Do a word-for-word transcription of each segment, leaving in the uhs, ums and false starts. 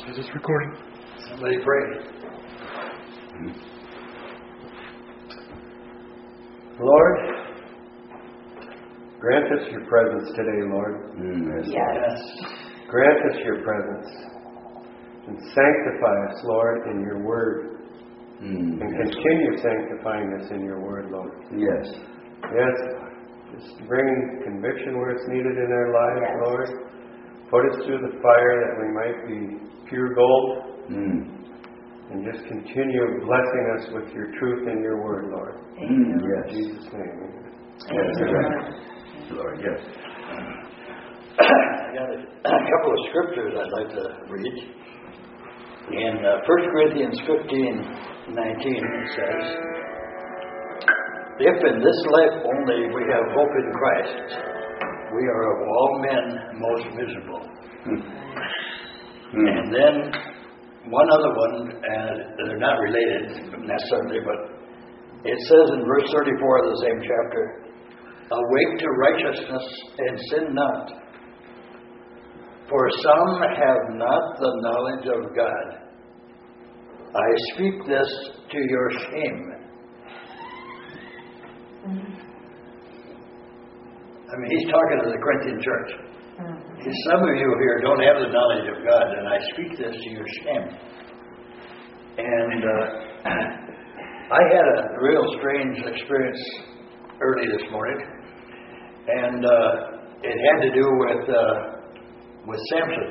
Is this recording? Somebody pray. Lord, grant us your presence today, Lord. Mm, yes. Yes. Grant us your presence. And sanctify us, Lord, in your word. Mm, And yes. continue sanctifying us in your word, Lord. Yes. Yes, just bring conviction where it's needed in our lives, Yes. Lord. Put us through the fire that we might be pure gold. Mm. And just continue blessing us with your truth and your word, Lord. Mm, In yes. Jesus' name. Yes. Amen. Lord, yes. I got a, a couple of scriptures I'd like to read. In uh, First Corinthians fifteen nineteen, it says, "If in this life only we have hope in Christ, we are of all men most miserable." Hmm. And then one other one, and they're not related necessarily, but it says in verse thirty-four of the same chapter, "Awake to righteousness and sin not. For some have not the knowledge of God. I speak this to your shame." I mean, he's talking to the Corinthian church. Mm-hmm. Some of you here don't have the knowledge of God, and I speak this to your shame. And uh, I had a real strange experience early this morning, and uh, it had to do with uh, with Samson.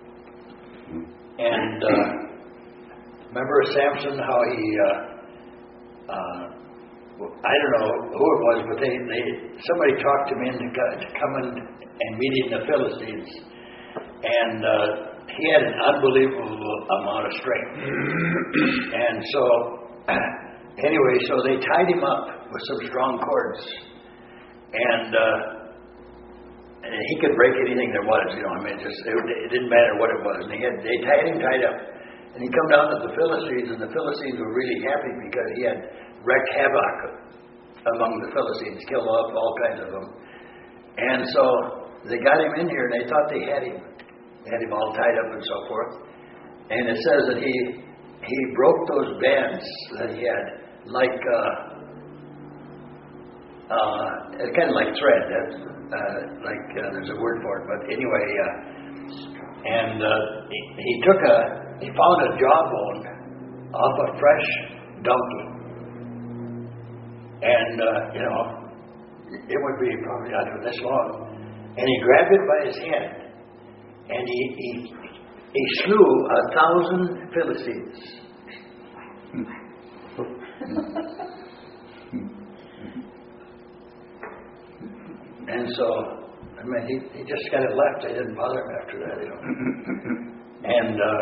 And uh, remember Samson, how he, uh, uh, I don't know who it was, but they, they somebody talked him into co- to coming and meeting the Philistines. And uh, he had an unbelievable amount of strength. And so, anyway, so they tied him up with some strong cords. And uh, And he could break anything there was, you know. I mean, it just it, it didn't matter what it was. And he had, they tied him tied up, and he come down to the Philistines, and the Philistines were really happy because he had wreaked havoc among the Philistines, killed off all kinds of them. And so they got him in here, and they thought they had him, they had him all tied up and so forth. And it says that he he broke those bands that he had, like uh, uh, kind of like thread. That's, Uh, like uh, there's a word for it, but anyway, uh, and uh, he, he took a, he found a jawbone off a fresh donkey, and uh, you know, it would be probably I don't know this long, and he grabbed it by his hand, and he he, he slew a thousand Philistines. And so, I mean, he, he just got it left. They didn't bother him after that, you know. And, uh,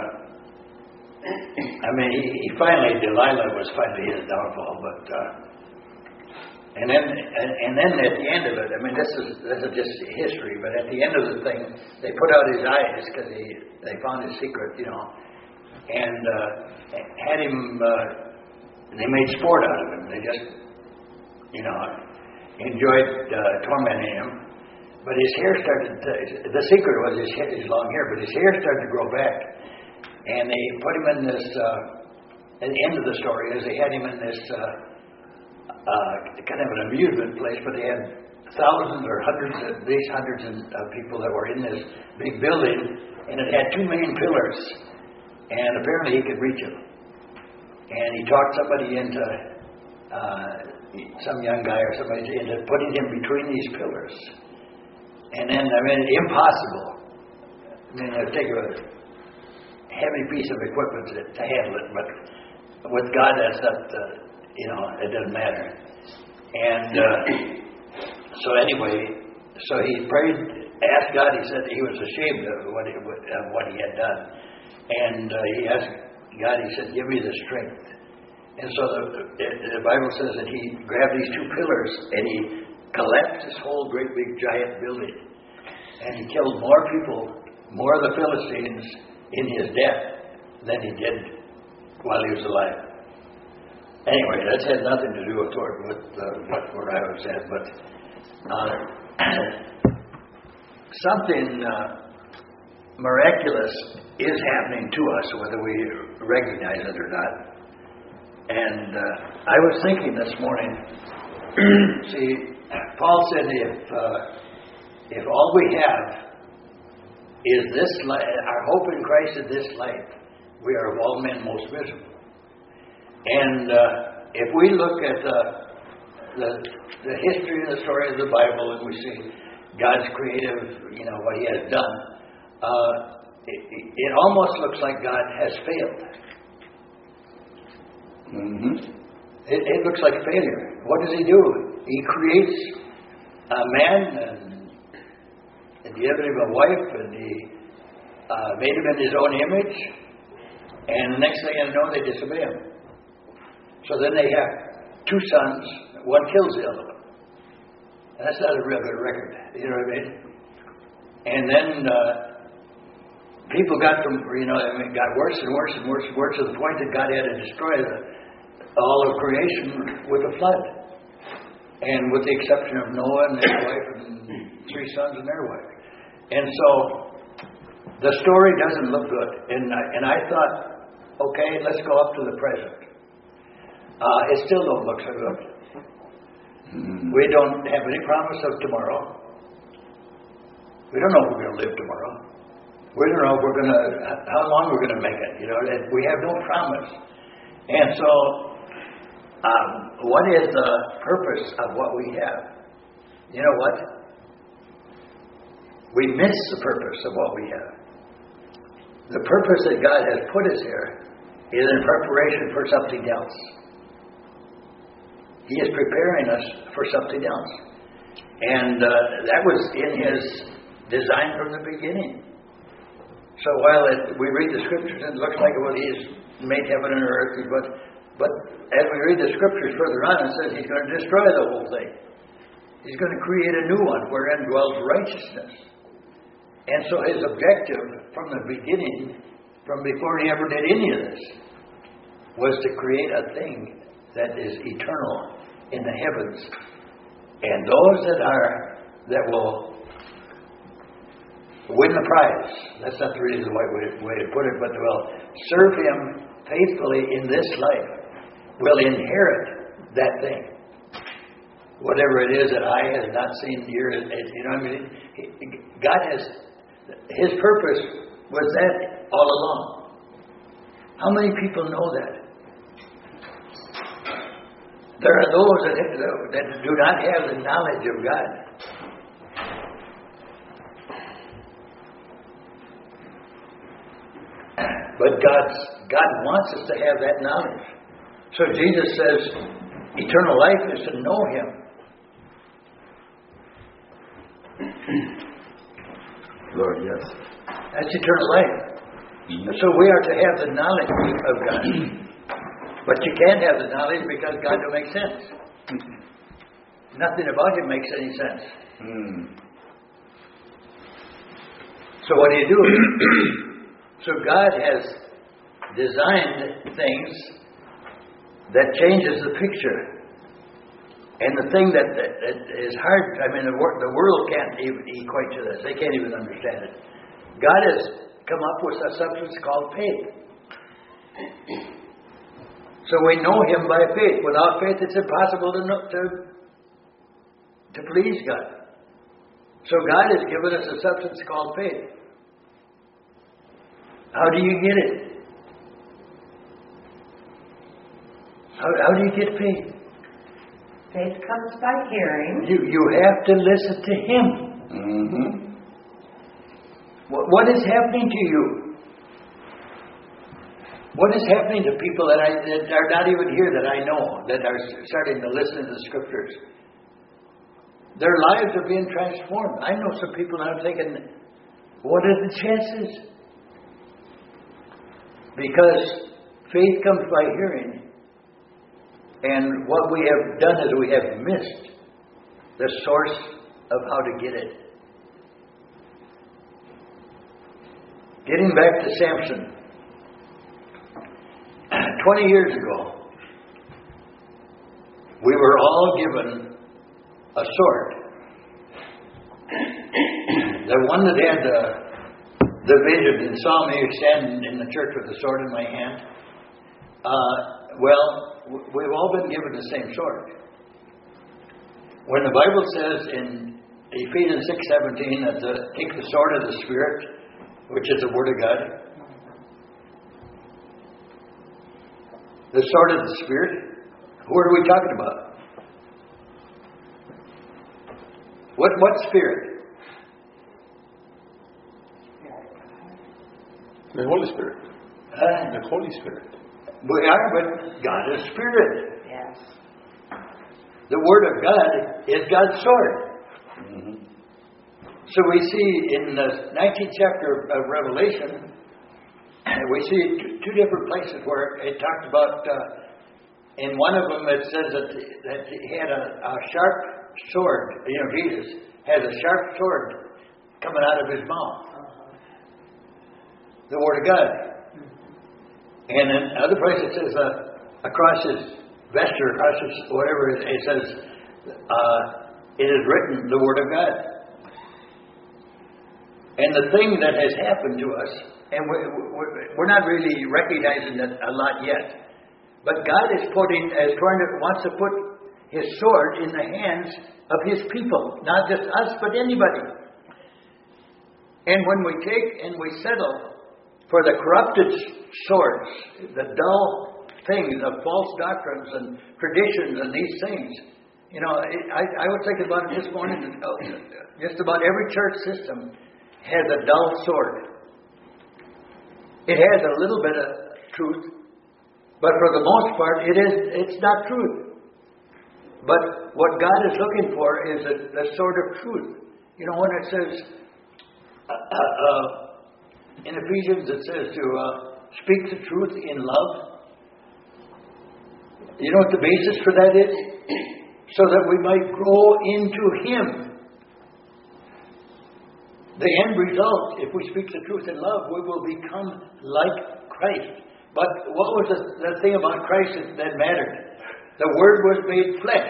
I mean, he, he finally, Delilah was finally his downfall, but, uh, and then, and, and then at the end of it, I mean, this is, this is just history, but at the end of the thing, they put out his eyes because he, they found his secret, you know, and, uh, had him, uh, they made sport out of him. They just, you know, enjoyed uh, tormenting him, but his hair started to, the secret was his, hair, his long hair, but his hair started to grow back, and they put him in this, uh, at the end of the story is they had him in this uh, uh, kind of an amusement place, but they had thousands or hundreds, at least hundreds of people that were in this big building, and it had two main pillars, and apparently he could reach them, and he talked somebody into uh, some young guy or somebody into putting him between these pillars. And then, I mean, impossible. I mean, it would take a heavy piece of equipment to, to handle it, but with God, that's not, uh, you know, it doesn't matter. And uh, so anyway, so he prayed, asked God, he said he was ashamed of what he, of what he had done. And uh, he asked God, he said, give me the strength. And so the, the, the Bible says that he grabbed these two pillars and he collapsed this whole great big giant building. And he killed more people, more of the Philistines in his death than he did while he was alive. Anyway, that had nothing to do with what, with, uh, what, what I was at, but uh, something uh, miraculous is happening to us, whether we recognize it or not. And uh, I was thinking this morning, see, Paul said if uh, if all we have is this life, our hope in Christ is this life, we are of all men most miserable. And uh, if we look at uh, the the history and the story of the Bible, and we see God's creative, you know, what He has done, uh, it, it almost looks like God has failed. Mm-hmm. It, it looks like failure. What does He do? He creates a man and, and gave him a wife, and He uh, made him in His own image. And the next thing you know, they disobey Him. So then they have two sons. One kills the other one. That's not a real good record. You know what I mean? And then uh, people got from you know I mean got worse and worse and worse and worse to the point that God had to destroy the, all of creation with a flood. And with the exception of Noah and his wife and three sons and their wife. And so the story doesn't look good. And I, and I thought, okay, let's go up to the present. Uh, it still don't look so good. Mm-hmm. We don't have any promise of tomorrow. We don't know if we're going to live tomorrow. We don't know if we're going to, how long we're going to make it. You know, we have no promise. And so, um, what is the purpose of what we have? You know what? We miss the purpose of what we have. The purpose that God has put us here is in preparation for something else. He is preparing us for something else. And uh, that was in His design from the beginning. So while it, we read the Scriptures, it looks like, well, He's made heaven and earth, but, but as we read the Scriptures further on, it says He's going to destroy the whole thing. He's going to create a new one wherein dwells righteousness. And so His objective from the beginning, from before He ever did any of this, was to create a thing that is eternal in the heavens. And those that are, that will win the prize, that's not really the right way, way to put it, but will serve Him faithfully in this life, will inherit that thing. Whatever it is that eye has not seen, ear, you know what I mean? God has, His purpose was that all along. How many people know that? There are those that, that do not have the knowledge of God. But God's, God wants us to have that knowledge. So Jesus says, eternal life is to know Him. Lord, yes. That's eternal life. Mm-hmm. So we are to have the knowledge of God. But you can't have the knowledge because God don't make sense. Nothing about Him makes any sense. Mm. So what do you do? So God has designed things that changes the picture. And the thing that, that, that is hard, I mean, the, wor- the world can't even equate to this. They can't even understand it. God has come up with a substance called faith. So we know Him by faith. Without faith, it's impossible to, know, to, to please God. So God has given us a substance called faith. How do you get it? How, how do you get faith? Faith comes by hearing. You, you have to listen to Him. Mm-hmm. What, what is happening to you? What is happening to people that, I, that are not even here that I know, that are starting to listen to the Scriptures? Their lives are being transformed. I know some people now thinking, what are the chances? Because faith comes by hearing. And what we have done is we have missed the source of how to get it. Getting back to Samson. Twenty years ago, we were all given a sword. The one that had the, the vision and saw me standing in the church with a sword in my hand. Uh, well, w- we've all been given the same sword. When the Bible says in Ephesians six seventeen that the, take the sword of the Spirit, which is the Word of God, the sword of the Spirit, who are we talking about? What what spirit? The Holy Spirit. Uh, The Holy Spirit. we are, but God is Spirit. Yes. The Word of God is God's sword. Mm-hmm. So we see in the nineteenth chapter of Revelation, we see two, two different places where it talked about, uh, in one of them it says that, that he had a, a sharp sword. You know, Jesus has a sharp sword coming out of his mouth. The Word of God. And in other places it says uh, across his vest or across his whatever, it says, uh, it is written, the Word of God. And the thing that has happened to us, and we're, we're not really recognizing it a lot yet, but God is putting, is trying to, wants to put His sword in the hands of His people, not just us, but anybody. And when we take and we settle for the corrupted swords, the dull things of false doctrines and traditions and these things, you know, I, I was thinking about it this morning. Just about every church system has a dull sword. It has a little bit of truth, but for the most part, it is it's not truth. But what God is looking for is a, a sword of truth. You know, when it says uh, uh, in Ephesians, it says to uh, speak the truth in love. You know what the basis for that is? So that we might grow into Him. The end result, if we speak the truth in love, we will become like Christ. But what was the, the thing about Christ that, that mattered? The Word was made flesh.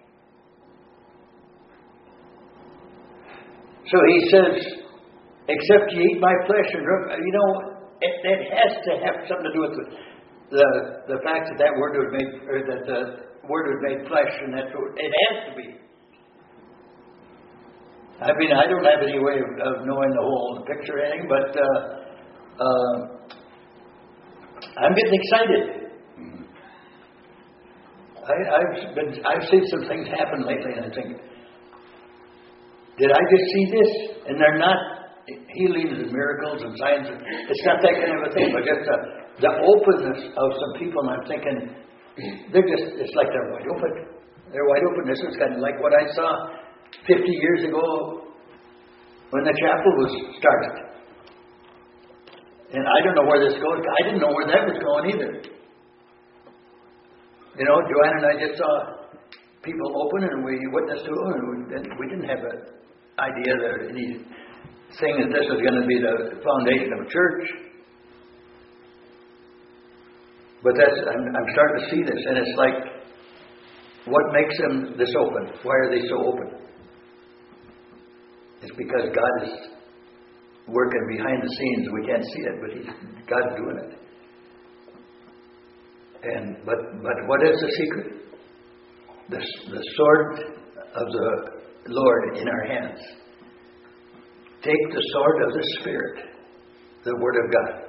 So He says, except ye eat my flesh and drink, you know, it, it has to have something to do with the, the the fact that that word was made, or that the word was made flesh, and that it has to be. I mean, I don't have any way of, of knowing the whole picture or anything, but uh, uh, I'm getting excited. I, I've been, I've seen some things happen lately, and I think, did I just see this? And they're not healings and miracles and signs. It's not that kind of a thing, but just the, the openness of some people. And I'm thinking, they're just, it's like they're wide open. They're wide open. This is kind of like what I saw fifty years ago when the chapel was started. And I don't know where this goes. I didn't know where that was going either. You know, Joanne and I just saw people open and we witnessed to them, and we, we didn't have an idea that any saying that this was going to be the foundation of a church. But that's, I'm, I'm starting to see this, and it's like, what makes them this open? Why are they so open? It's because God is working behind the scenes. We can't see it, but He's God's doing it. And but but what is the secret? The the sword of the Lord in our hands. Take the sword of the Spirit, the Word of God.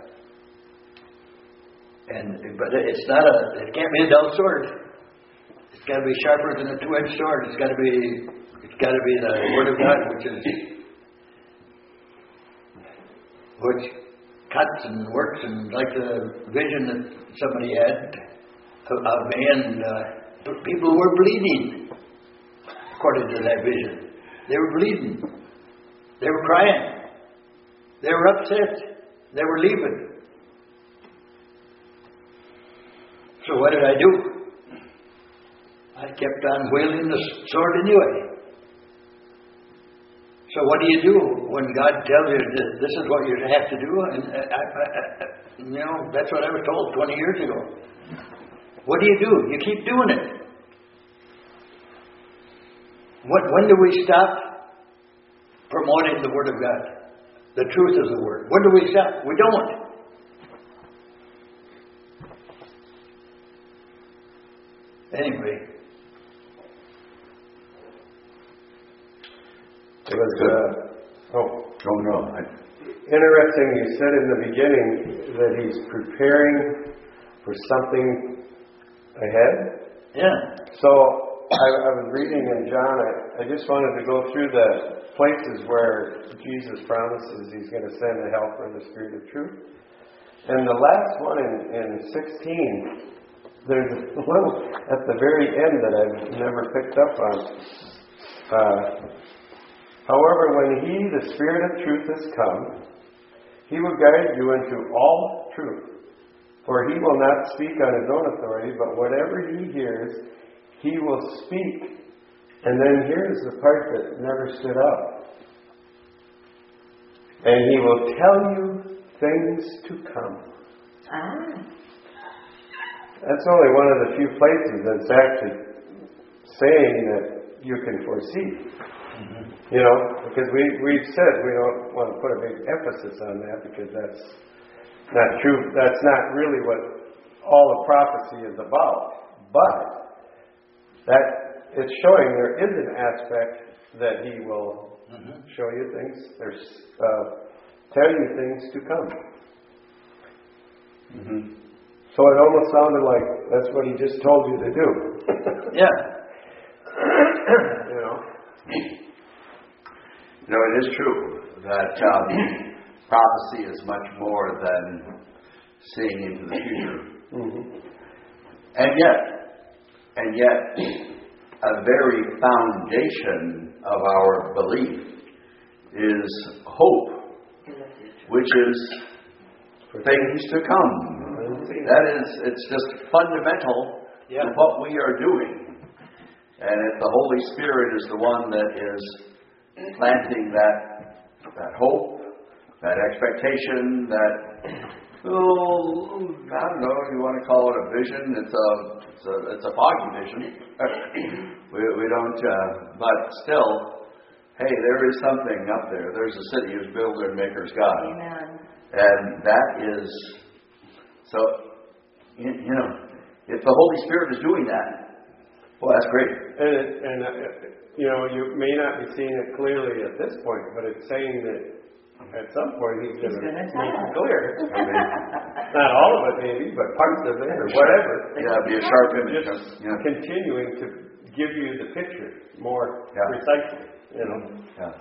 And but it's not a it can't be a dull sword. It's got to be sharper than a two-edged sword. It's got to be it's got to be the Word of God, which is which cuts and works, and like the vision that somebody had of, of me, and uh, people were bleeding according to that vision. They were bleeding. They were crying. They were upset. They were leaving. So what did I do? I kept on wielding the sword anyway. So what do you do when God tells you that this is what you have to do? And I, I, I, you know, that's what I was told twenty years ago. What do you do? You keep doing it. What, when do we stop promoting the Word of God? The truth is the Word. When do we accept? We don't. Anyway. It was, uh, oh, Oh, no. I, interesting you said in the beginning that he's preparing for something ahead. Yeah. So I, I was reading in John, I, I just wanted to go through the places where Jesus promises he's going to send the helper, the Spirit of truth. And the last one in, in sixteen, there's a little at the very end that I've never picked up on. Uh, However, when he, the Spirit of truth, has come, he will guide you into all truth. For he will not speak on his own authority, but whatever he hears, he will speak. And then here's the part that never stood up. And he will tell you things to come. Ah. That's only one of the few places that's actually saying that you can foresee. Mm-hmm. You know, because we, we've said we don't want to put a big emphasis on that because that's not true. That's not really what all of prophecy is about. But that it's showing there is an aspect that he will mm-hmm. show you things. There's uh, tell you things to come. mm-hmm. So it almost sounded like that's what he just told you to do. Yeah. You know. No, it is true that um, prophecy is much more than seeing into the future. Mm-hmm. And yet, and yet, a very foundation of our belief is hope, which is things to come. That is, it's just fundamental Yeah. to what we are doing. And if the Holy Spirit is the one that is planting that that hope, that expectation, that, oh, I don't know if you want to call it a vision. It's a it's a, it's a foggy vision. we we don't, uh, but still, hey, there is something up there. There's a city whose builder and maker's God. Amen. And that is, so, you, you know, if the Holy Spirit is doing that, well, that's great. And, it, and uh, you know, you may not be seeing it clearly at this point, but it's saying that at some point he's going to gonna make tell it us. clear. I mean, not all of it maybe, but parts of it or whatever. Yeah, be a sharp image. Just Yeah. continuing to give you the picture more Yeah. precisely, you know. Yeah.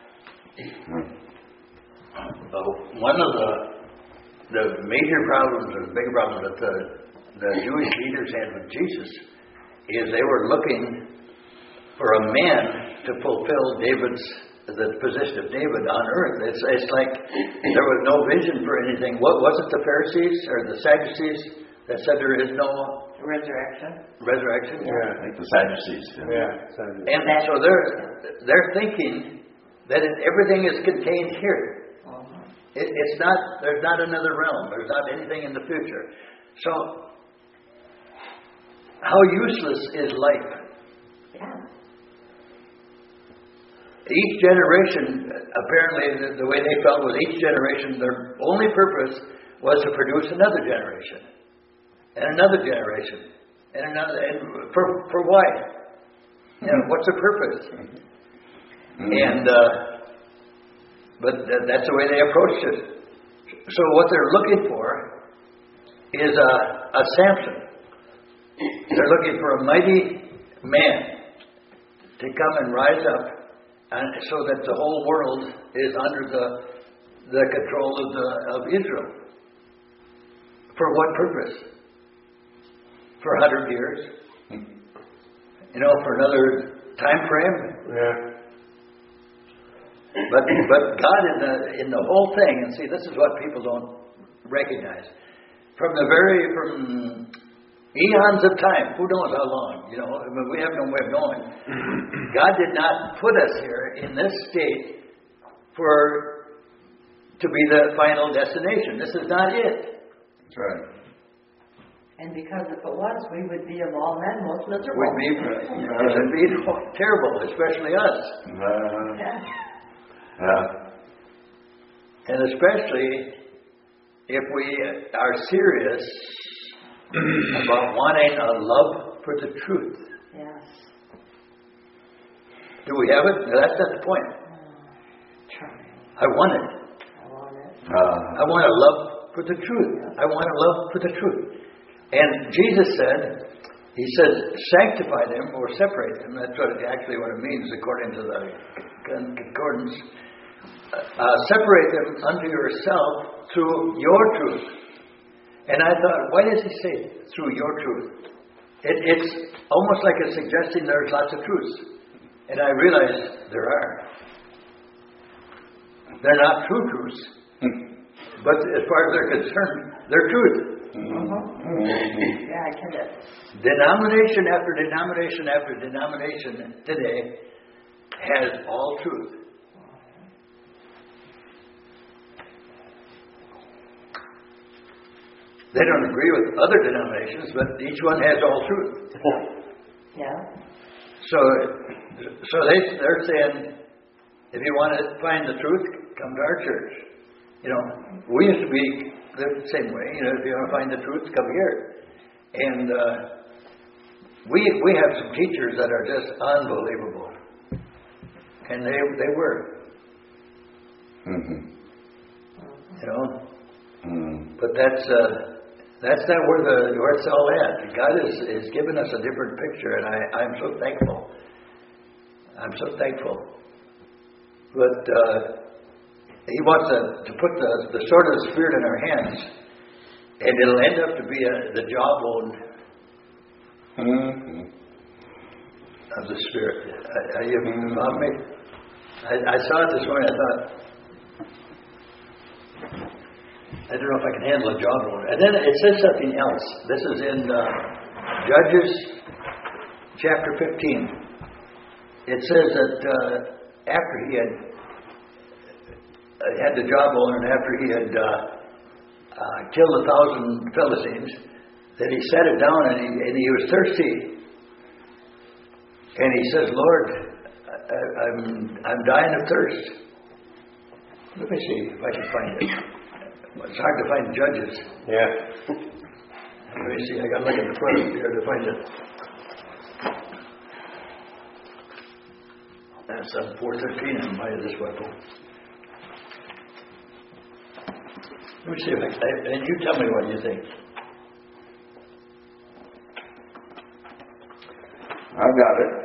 Uh, one of the the major problems, or the big problems that the, the Jewish leaders had with Jesus is they were looking for a man to fulfill David's the position of David on earth. It's it's like there was no vision for anything. What was it? The Pharisees or the Sadducees that said there is no Resurrection. resurrection? Yeah. I think the Sadducees. Yeah. So, And so they're they're thinking that it, everything is contained here. It, it's not. There's not another realm. There's not anything in the future. So, how useless is life? Yeah. Each generation, apparently, the, the way they felt was each generation, their only purpose was to produce another generation, and another generation, and another. And for for why? You know, what's the purpose? Mm-hmm. And. Uh, But th- that's the way they approached it. So what they're looking for is a, a Samson. They're looking for a mighty man to come and rise up, and so that the whole world is under the the control of the of Israel. For what purpose? For a hundred years? You know, for another time frame? yeah. But but God in the in the whole thing, and see, this is what people don't recognize. From the very from eons of time, who knows how long? You know, I mean, we have no way of knowing. God did not put us here in this state for to be the final destination. This is not it. That's right. And because if it was, we would be of all men most miserable. We'd be, it'd be terrible, especially us. Uh, Yeah. yeah. And especially if we are serious about wanting a love for the truth. Yes. Do we have it? No, that's not the point. Trying. I want it. I want it. Uh, I want a love for the truth. I want a love for the truth. And Jesus said, He says, sanctify them or separate them. That's what it, actually what it means according to the concordance. Uh, separate them unto yourself through your truth. And I thought, why does He say through your truth? It, it's almost like it's suggesting there's lots of truths. And I realized there are. They're not true truths. But as far as they're concerned, they're truth. Uh-huh. Yeah, I get it. Denomination after denomination after denomination today has all truth. They don't agree with other denominations, but each one has all truth. Yeah. So, so they they're saying, if you want to find the truth, come to our church. You know, we used to be the same way. You know, if you want to find the truth, come here. And uh, we we have some teachers that are just unbelievable, and they they were. mm-hmm. You know, mm. but that's. Uh, That's not where the where it's all at. God has, has given us a different picture, and I, I'm so thankful. I'm so thankful. But uh, He wants to, to put the, the sword of the Spirit in our hands, and it'll end up to be a, the jawbone Mm-hmm. of the Spirit. Are you following me? I, I saw it this morning. I thought, I don't know if I can handle a jawbone. And then it says something else. This is in uh, Judges chapter fifteen. It says that uh, after he had uh, had the jawbone and after he had uh, uh, killed a thousand Philistines, that he sat it down and he, and he was thirsty. And he says, Lord, I, I'm, I'm dying of thirst. Let me see if I can find it. It's hard to find Judges. Yeah. Let me see, I got to look at the front here to find it. That's on four thirteen in my this weapon. Let me see if I can, and you tell me what you think. I've got it.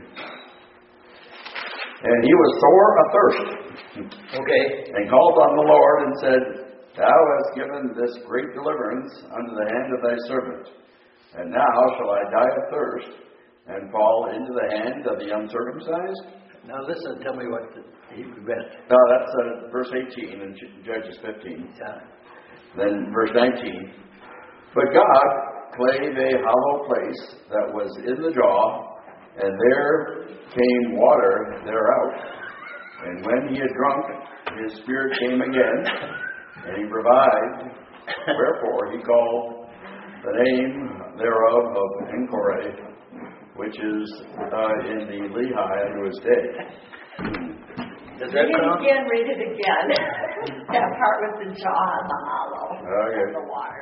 And he was sore athirst, Okay. and called on the Lord and said, Thou hast given this great deliverance unto the hand of thy servant. And now shall I die of thirst, and fall into the hand of the uncircumcised? Now listen, tell me what he meant. No, that's uh, verse eighteen in Judges fifteen. Yeah. Then verse nineteen. But God clave a hollow place that was in the jaw, and there came water thereout. And when he had drunk, his spirit came again, and he revived. Wherefore he called the name thereof of Enchoreh, which is uh, in the Lehi unto this day. Does that Read it sound? again, read it again. That part with the jaw and the hollow. Okay. And the water.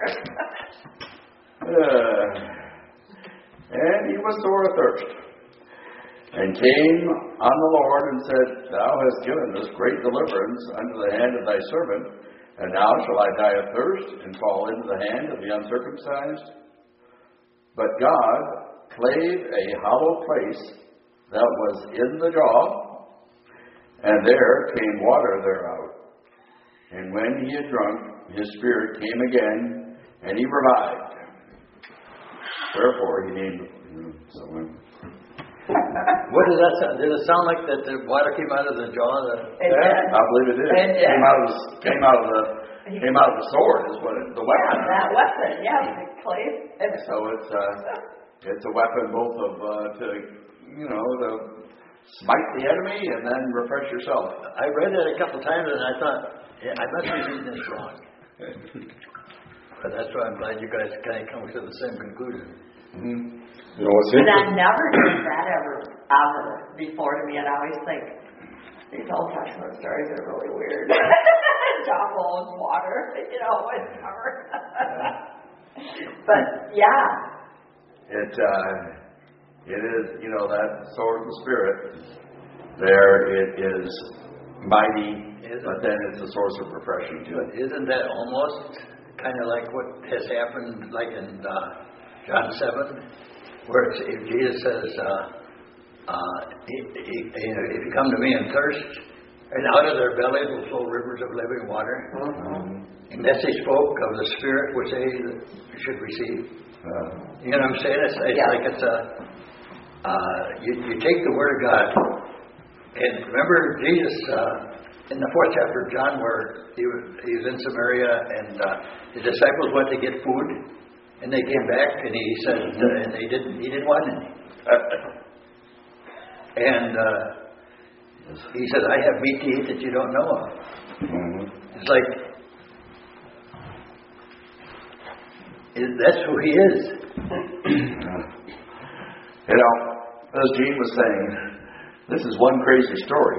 Uh, and he was sore athirst, and came on the Lord and said, Thou hast given this great deliverance unto the hand of thy servant, and now shall I die of thirst, and fall into the hand of the uncircumcised? But God clave a hollow place that was in the jaw, and there came water thereout. And when he had drunk, his spirit came again, and he revived. Wherefore he named someone. What does that sound? Did it sound like that the water came out of the jaw? The, It Yeah, did. I believe it did. It did. Came out of the came out of the came out of the sword is what it, the Yeah, weapon. that weapon, yeah, the clay. It's So it's uh, it's a weapon both of uh, to you know to smite the enemy and then refresh yourself. I read it a couple times and I thought, yeah, I must be reading this wrong. But that's why I'm glad you guys kind of come to the same conclusion. Mm-hmm. You know what's But I interesting? never heard that ever, ever before to me, and I always think, these Old Testament stories are really weird. jawbones water, you know, whatever. But yeah, It, uh, it is, you know, that sword of the Spirit, there it is mighty, but then it's a source of refreshing too. But isn't that almost kind of like what has happened, like in uh, John seven, where it's, if Jesus says, uh, uh, he, he, you know, if you come to me and thirst, and out of their bellies will flow rivers of living water. Mm-hmm. And that they spoke of the Spirit which they should receive. Uh, You know what I'm saying? It's, it's Yeah. like it's a, uh, you, you take the Word of God, and remember Jesus uh, in the fourth chapter of John, where he was, he was in Samaria, and uh, his disciples went to get food, and they came back, and he said, uh, and they didn't, he didn't want any. and uh, he said, I have meat to eat that you don't know of. mm-hmm. It's like, it, that's who he is. You know, as Gene was saying, this is one crazy story.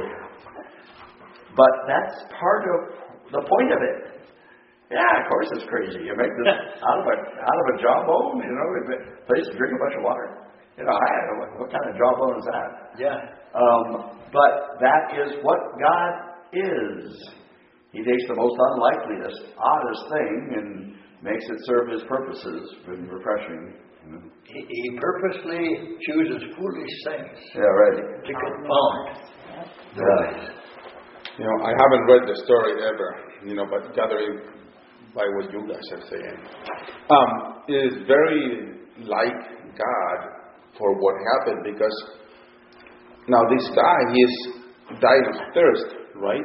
But that's part of the point of it. Yeah, of course it's crazy. You make this out of a out of a jawbone, you know, a place to drink a bunch of water. You know, I don't know what, what kind of jawbone is that? Yeah. Um, but that is what God is. He takes the most unlikeliest, oddest thing and makes it serve His purposes and refreshing. He, he purposely chooses foolish things Yeah, right. to confound the Yeah. wise. You know, I haven't read the story ever, you know, but gathering by what you guys are saying. Um, it is very like God for what happened, because now this guy, he is dying of thirst, right?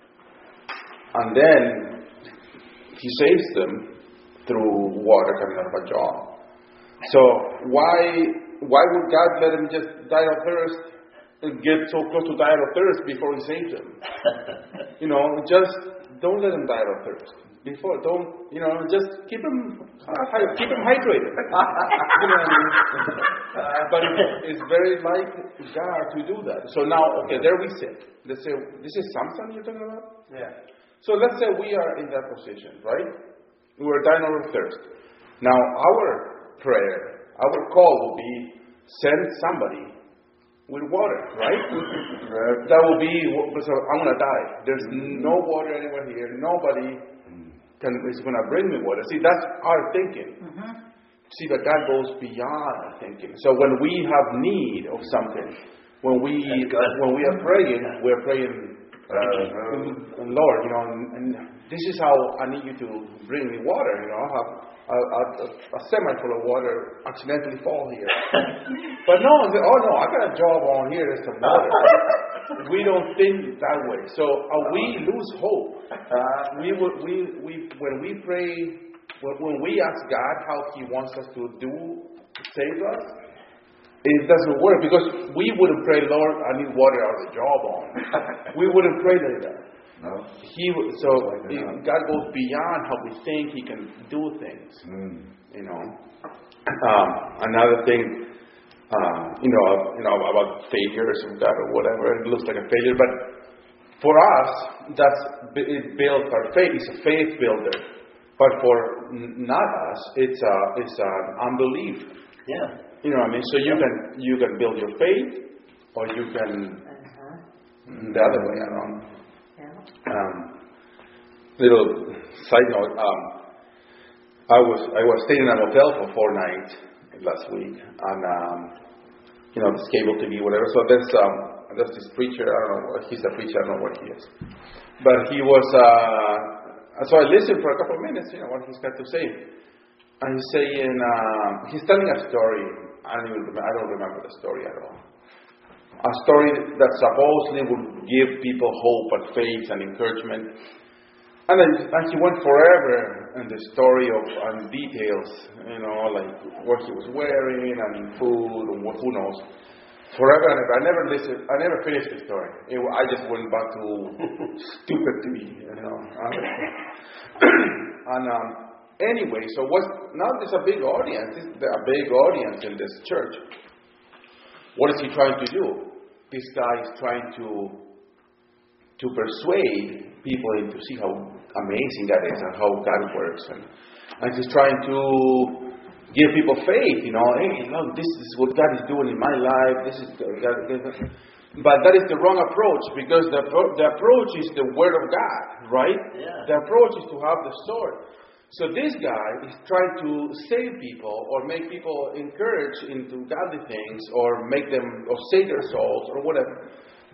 And then he saves them through water coming out of a jar. So why why would God let him just die of thirst and get so close to die of thirst before He saves him? You know, just don't let him die of thirst. Before, don't, you know, just keep him, uh, keep him hydrated. You know what I mean? Uh, but it, it's very like God to do that. So now, okay, there we sit. Let's say, this is Samson you're talking about? Yeah. So let's say we are in that position, right? We are dying of thirst. Now, our prayer, our call will be, send somebody with water, right? That will be, so I'm going to die. There's no water anywhere here. Nobody can, is going to bring me water. See, that's our thinking. Mm-hmm. See, but God goes beyond our thinking. So when we have need of something, when we when we are praying, we're praying, uh, Lord, you know, and, and this is how I need you to bring me water. You know, I have a, a, a semi full of water accidentally fall here. But no, I say, oh no, I got a job on here. There's some water. We don't think that way. So uh, we lose hope. Uh, we, would, we we when we pray, when, when we ask God how He wants us to do, save us, it doesn't work, because we wouldn't pray, Lord, I need water out of the jawbone. We wouldn't pray like that. No. He so it, God goes beyond how we think He can do things. Mm. You know. Um, another thing, uh, you know, you know about failures of God or whatever. It looks like a failure, but for us, that's it builds our faith. It's a faith builder. But for not us, it's a it's an unbelief. Yeah. You know what I mean? So you can you can build your faith, or you can Uh-huh. the other way around. Yeah. Um, little side note. Um, I was I was staying in a hotel for four nights last week, and um, you know, this cable T V, whatever. So there's um, there's this preacher. I don't know. what- He's a preacher. I don't know what he is, but he was. Uh, so I listened for a couple of minutes. You know what he's got to say, and he's saying uh, he's telling a story. I don't even remember, I don't remember the story at all. A story that supposedly would give people hope and faith and encouragement. And then and he went forever in the story of and details, you know, like what he was wearing and food and what, who knows. Forever and ever. I never listened. I never finished the story. It, I just went back to stupid to me, you know. and um, anyway, so what's now there's a big audience. There's a big audience in this church. What is he trying to do? This guy is trying to to persuade people in to see how amazing God is and how God works. And, and He's trying to give people faith, you know, hey, look, this is what God is doing in my life. This is God. But that is the wrong approach, because the, the approach is the Word of God, right? Yeah. The approach is to have the sword. So this guy is trying to save people or make people encourage into godly things or make them, or save their souls or whatever,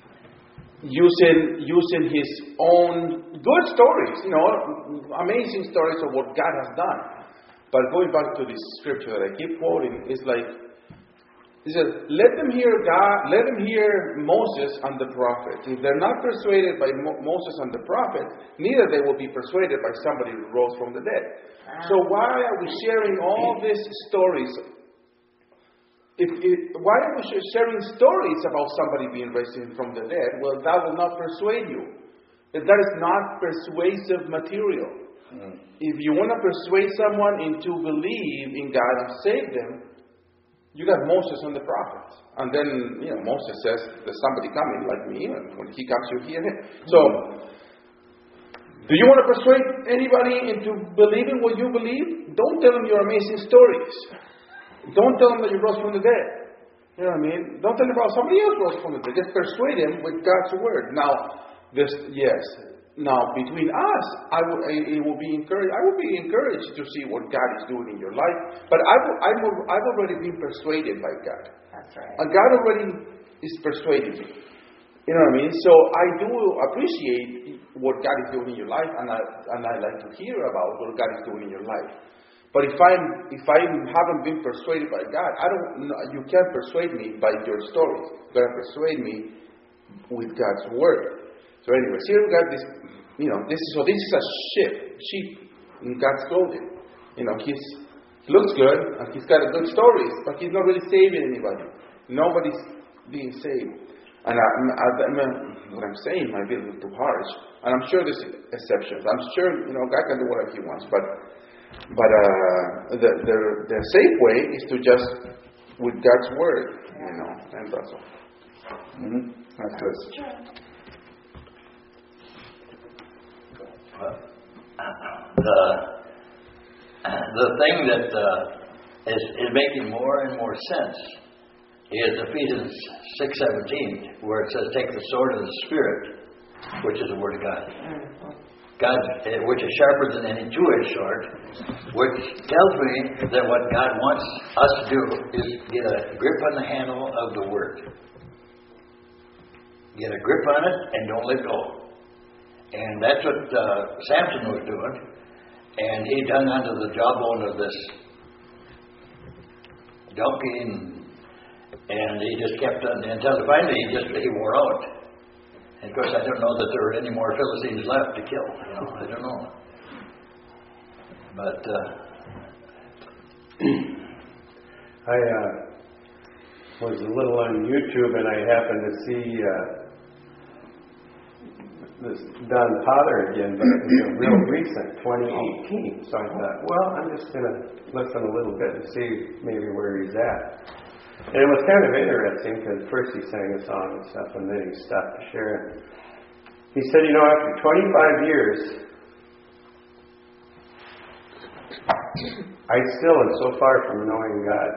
using using his own good stories, you know, amazing stories of what God has done. But going back to this scripture that I keep quoting, is like, he says, let them hear God, let them hear Moses and the prophets. If they're not persuaded by Mo- Moses and the prophets, neither they will be persuaded by somebody who rose from the dead. So why are we sharing all these stories? If, if, why are we sharing stories about somebody being raised from the dead? Well, that will not persuade you. That is not persuasive material. Mm. If you want to persuade someone into believe in God and save them, you got Moses and the prophets. And then, you know, Moses says, there's somebody coming like me, and when he comes, you hear him. So, do you want to persuade anybody into believing what you believe? Don't tell them your amazing stories. Don't tell them that you rose from the dead. You know what I mean? Don't tell them about somebody else rose from the dead. Just persuade them with God's word. Now, this, yes. Now, between us, I will, it will be encouraged. I will be encouraged to see what God is doing in your life. But I've, I've, I've already been persuaded by God. That's right. And God already is persuading me. You know what I mean? So I do appreciate what God is doing in your life, and I and I like to hear about what God is doing in your life. But if I'm if I haven't been persuaded by God, I don't. You can't persuade me by your stories. You gotta persuade me with God's word. So, anyways, here we got this. You know, this is so. This is a sheep, sheep in God's clothing. You know, he's he looks good and he's got a good stories, but he's not really saving anybody. Nobody's being saved. And I, I, I mean, what I'm saying might be a little too harsh. And I'm sure there's exceptions. I'm sure, you know, God can do whatever He wants. But, but uh, the, the the safe way is to just with God's word, you know, and that's all. Mm-hmm. That's good. The the thing that uh, is, is making more and more sense is Ephesians six seventeen, where it says, "Take the sword of the Spirit," which is the Word of God. God, which is sharper than any two-edged sword, which tells me that what God wants us to do is get a grip on the handle of the Word. Get a grip on it and don't let go. And that's what uh, Samson was doing. And he hung onto the jawbone of this donkey, and, and he just kept on until finally he just he wore out. And of course, I don't know that there were any more Philistines left to kill. You know, I don't know. But uh, I uh, was a little on YouTube, and I happened to see uh, this Don Potter again, but it was a real recent, twenty eighteen. So I thought, well, I'm just going to listen a little bit and see maybe where he's at. And it was kind of interesting, because first he sang a song and stuff, and then he stopped to share it. He said, you know, after twenty-five years, I still am so far from knowing God.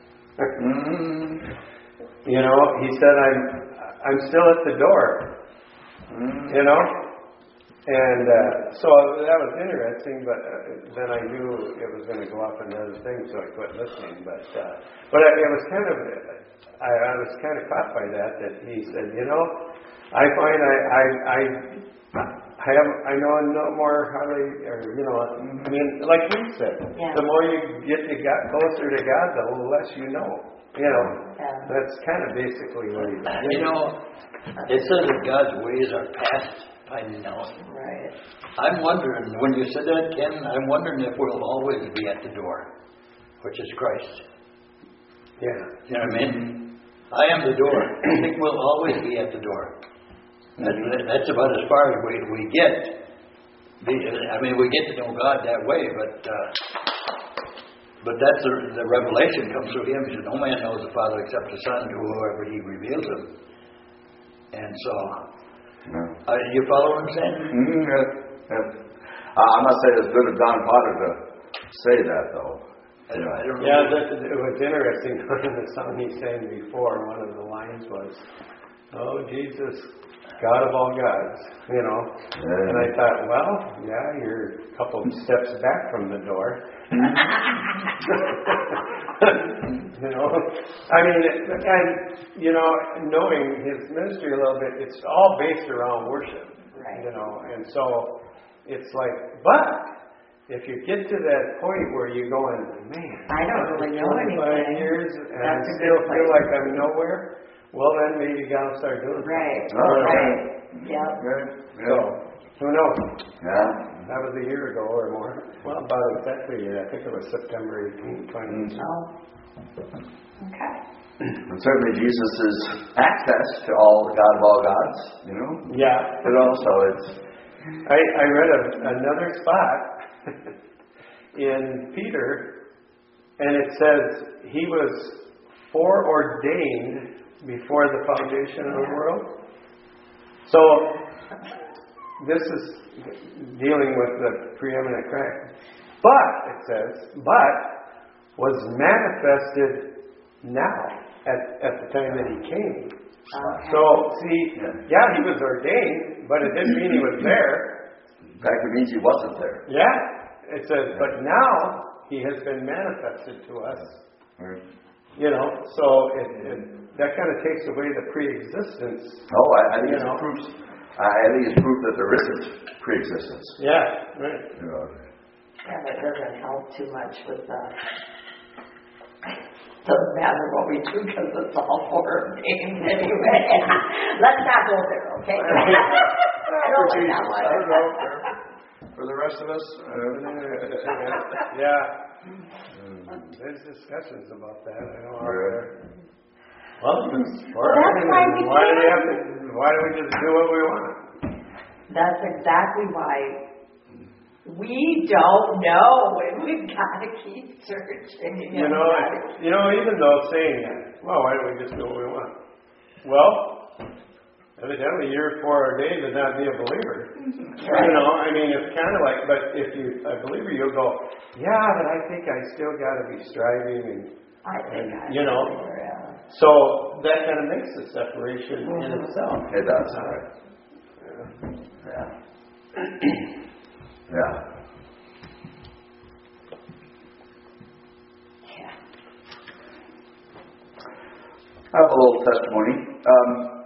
You know, he said, I'm I'm still at the door. You know? And uh, so that was interesting, but uh, then I knew it was going to go off into other things, so I quit listening. But uh, but it was kind of, I, I was kind of caught by that, that he said, you know, I find I I I, I have I know no more how to, or you know, I mean, like he said, Yeah. the more you get to God, closer to God, the less you know. You know, Yeah. that's kind of basically what he did. you know, it says that God's ways are past finding out. Right. I'm wondering, when you said that, Ken, I'm wondering if we'll always be at the door, which is Christ. Yeah. You know what I mean? I am the door. I think we'll always be at the door. That's, that's about as far as we, we get. I mean, we get to know God that way, but uh, but that's the, the revelation comes through Him. He said, no man knows the Father except the Son, to whoever He reveals Him. And so, Yeah. Uh, you follow what I'm saying? Mm, yeah, yeah. Uh, I'm not saying it's good of Don Potter to say that, though. I don't, I don't know. Yeah, that, it was interesting. The song he sang before, one of the lines was, "Oh Jesus, God of all gods," you know. Yeah. And I thought, well, yeah, you're a couple of steps back from the door. You know, I mean, and you know, knowing his ministry a little bit, it's all based around worship, Right. you know, and so it's like, but if you get to that point where you're going, man, I don't really know twenty-five anything. years and I That's a still good feel place. like I'm nowhere, well then maybe God will start doing Right, something. Oh, right, yep. Good. So, who knows? Yeah. That was a year ago or more. Well, about exactly a year. I think it was September eighteenth, twenty. Oh, okay. And certainly Jesus is access to all the God of all gods, you know. Yeah. But also it's I, I read a, another spot in Peter, and it says he was foreordained before the foundation of the world. So this is dealing with the preeminent Christ. But, it says, but was manifested now at, at the time that he came. Okay. So, see, yeah, he was ordained, but it didn't mean he was there. in fact it means he wasn't there. Yeah, it says, but now he has been manifested to us. Right. You know, so it, it, that kind of takes away the pre-existence. Oh, I, I think You it's know. proof. I I think it's proof that there isn't pre-existence. Yeah, right. You know. Yeah, that doesn't help too much with the, doesn't matter what we do because it's all foreordained anyway. Let's not go there, okay? I don't like that one. I don't know. For, for the rest of us, uh, Yeah. There's discussions about that. I know out there. Well, it's Well, that's why we why do do we it. have to? Why do we just do what we want? That's exactly why we don't know, and we've got to keep searching. You know, you know, even though saying that, well, why don't we just do what we want? Well, evidently you're foreordained to not be a believer. You know, I mean, it's kind of like, but if you a believer, you'll go, yeah, but I think I still got to be striving, and, I think and I you know, yeah. so that kind of makes the separation in itself. it does. Uh, Yeah. Yeah. Yeah. I have a little testimony. Um,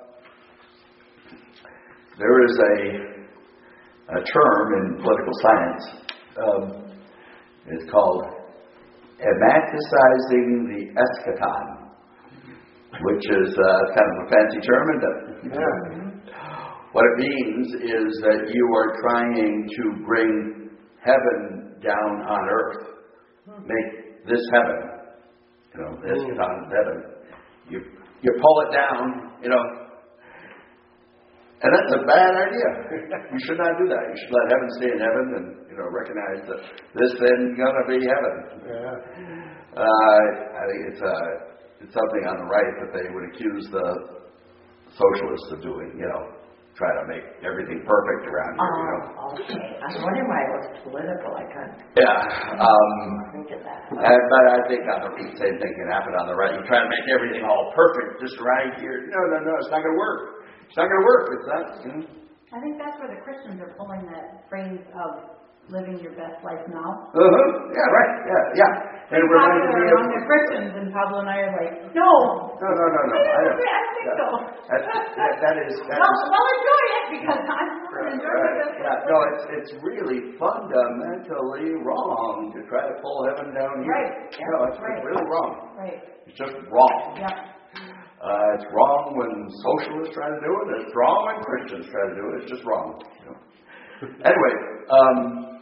there is a, a term in political science. Um, it's called emanticizing the eschaton, which is uh, kind of a fancy term, isn't it? yeah. What it means is that you are trying to bring heaven down on earth. Make this heaven. You know, this is on heaven. You you pull it down, you know. And that's a bad idea. You should not do that. You should let heaven stay in heaven and, you know, recognize that this then gonna be heaven. Yeah. Uh, I think it's uh, it's something on the right that they would accuse the socialists of doing, you know. Try to make everything perfect around here, you know. Oh, okay. I was wondering why it was political. I couldn't Yeah. Um, think of that. and, but I think on the same thing can happen on the right. You try to make everything all perfect just right here. No, no, no. It's not going to work. It's not going to work. It's not. You know. I think that's where the Christians are pulling that phrase of living your best life now. Uh-huh. Yeah, right. Yeah, yeah. And it reminds me Popular of. among the Christians, and Pablo and I are like, no. No, no, no, no. I don't. I think so. That's, that, that is. That Well, is well, enjoy it because I'm going to enjoy right. it. Yeah, no, it's it's really fundamentally wrong to try to pull heaven down here. Right. No, it's, Right. it's really wrong. Right. It's just wrong. Yeah. Uh, it's wrong when socialists try to do it. It's wrong when Christians try to do it. It's just wrong. You know. Anyway, um,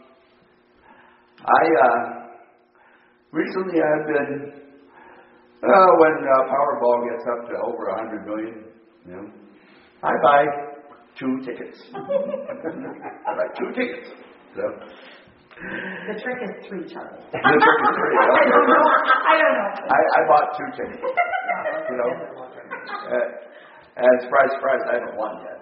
I uh, recently I've been uh, when uh, Powerball gets up to over a hundred million, you know, I buy two tickets. I buy two tickets. So, The trick is three, Charlie. the trick is three. I don't know. I don't know. I, I bought two tickets. You know, uh, And surprise, surprise, I haven't won yet.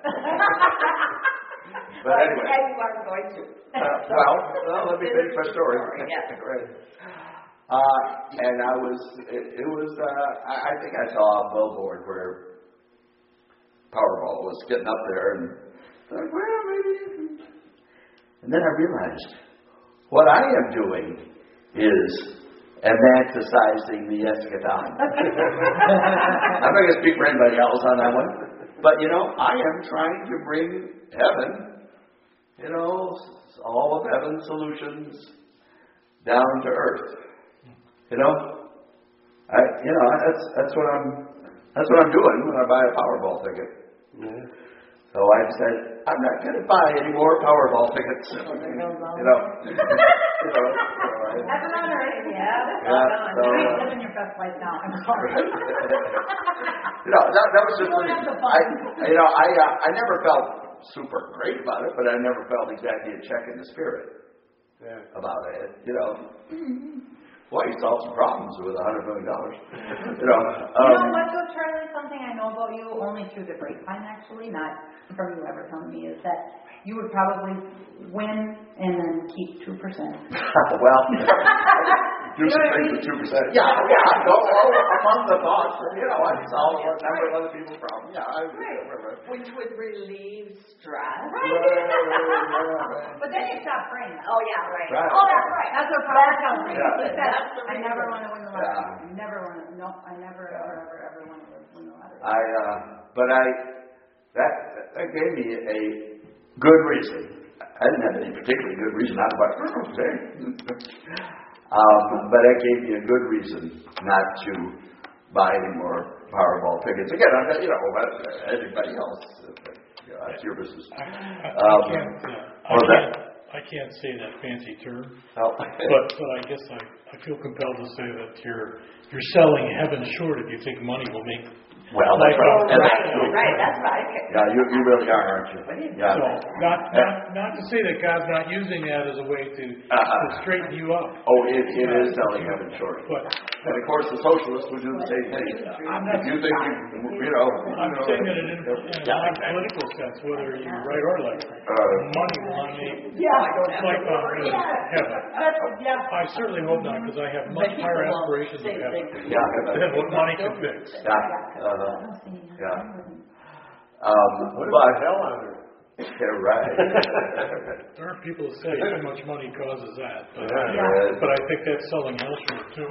But anyway. And you are going to. Uh, well, well, let me finish my story. Yeah. Right. Uh, and I was, it, it was, uh, I, I think I saw a billboard where Powerball was getting up there, and like, well, maybe. And then I realized what I am doing is romanticizing the eschaton. I'm not going to speak for anybody else on that one, but you know, I am trying to bring heaven, you know, all of heaven's solutions down to earth. You know, I, you know, that's that's what I'm that's what I'm doing when I buy a Powerball ticket. Yeah. So I said, I'm not going to buy any more Powerball tickets. You know, you know. So I, That's an honor. Yeah. Yeah, so, You're uh, living your best life now. I'm sorry. you know, that, that was just You won't really, have the fun. I, you know, I uh, I never felt super great about it, but I never felt exactly a check in the spirit Yeah. about it. You know, boy, you solved some problems with a hundred million dollars. You know, You um, know what, though, Charlie? Something I know about you, only through the grapevine, actually, not from you ever telling me, is that you would probably win and then keep two percent. well, do You know some what I things mean? with two percent. Yeah, yeah. Go all among the thoughts. You know, I solve a number of other people's problems. Yeah, I. Right. Which would relieve stress. But then you stop praying. Oh, yeah, right. Right. Oh, that's right. That's what Paul tells me. Yeah. He said, That's the I reason. never want to win the lottery. Yeah. I never want to, no, I never, ever, ever, ever want to win the lottery. I, uh, but I, that, that gave me a good reason. I didn't have any particularly good reason not to buy um, but that gave me a good reason not to buy any more Powerball tickets. Again, I'm not, you know, everybody else, you know, that's your business. I, I, Um, I can't, uh, I what was can't, I can't say that fancy term, Oh. but, but I guess I, I feel compelled to say that you're, you're selling heaven short if you think money will make Well, that's life right. out. And that's Right, true. right, that's right. Yeah, you, you really are, aren't you? Yeah. So, not, not, not to say that God's not using that as a way to, Uh-huh. to straighten you up. Oh, it, it is selling heaven short. But And of course, the socialists would do the same thing. If you think, you, you know. I'm saying that in, in a Yeah. non-political sense, whether you're right or left, Uh, money will not make Yeah. life on earth heaven. That's, yeah. I certainly hope not, because I have much higher aspirations of heaven Yeah. than what money can fix. Yeah. Uh-huh. Yeah. What Um, about but, hell on earth? yeah, right. There are people who say too much money causes that, but, Yeah. but I think that's selling hell short too.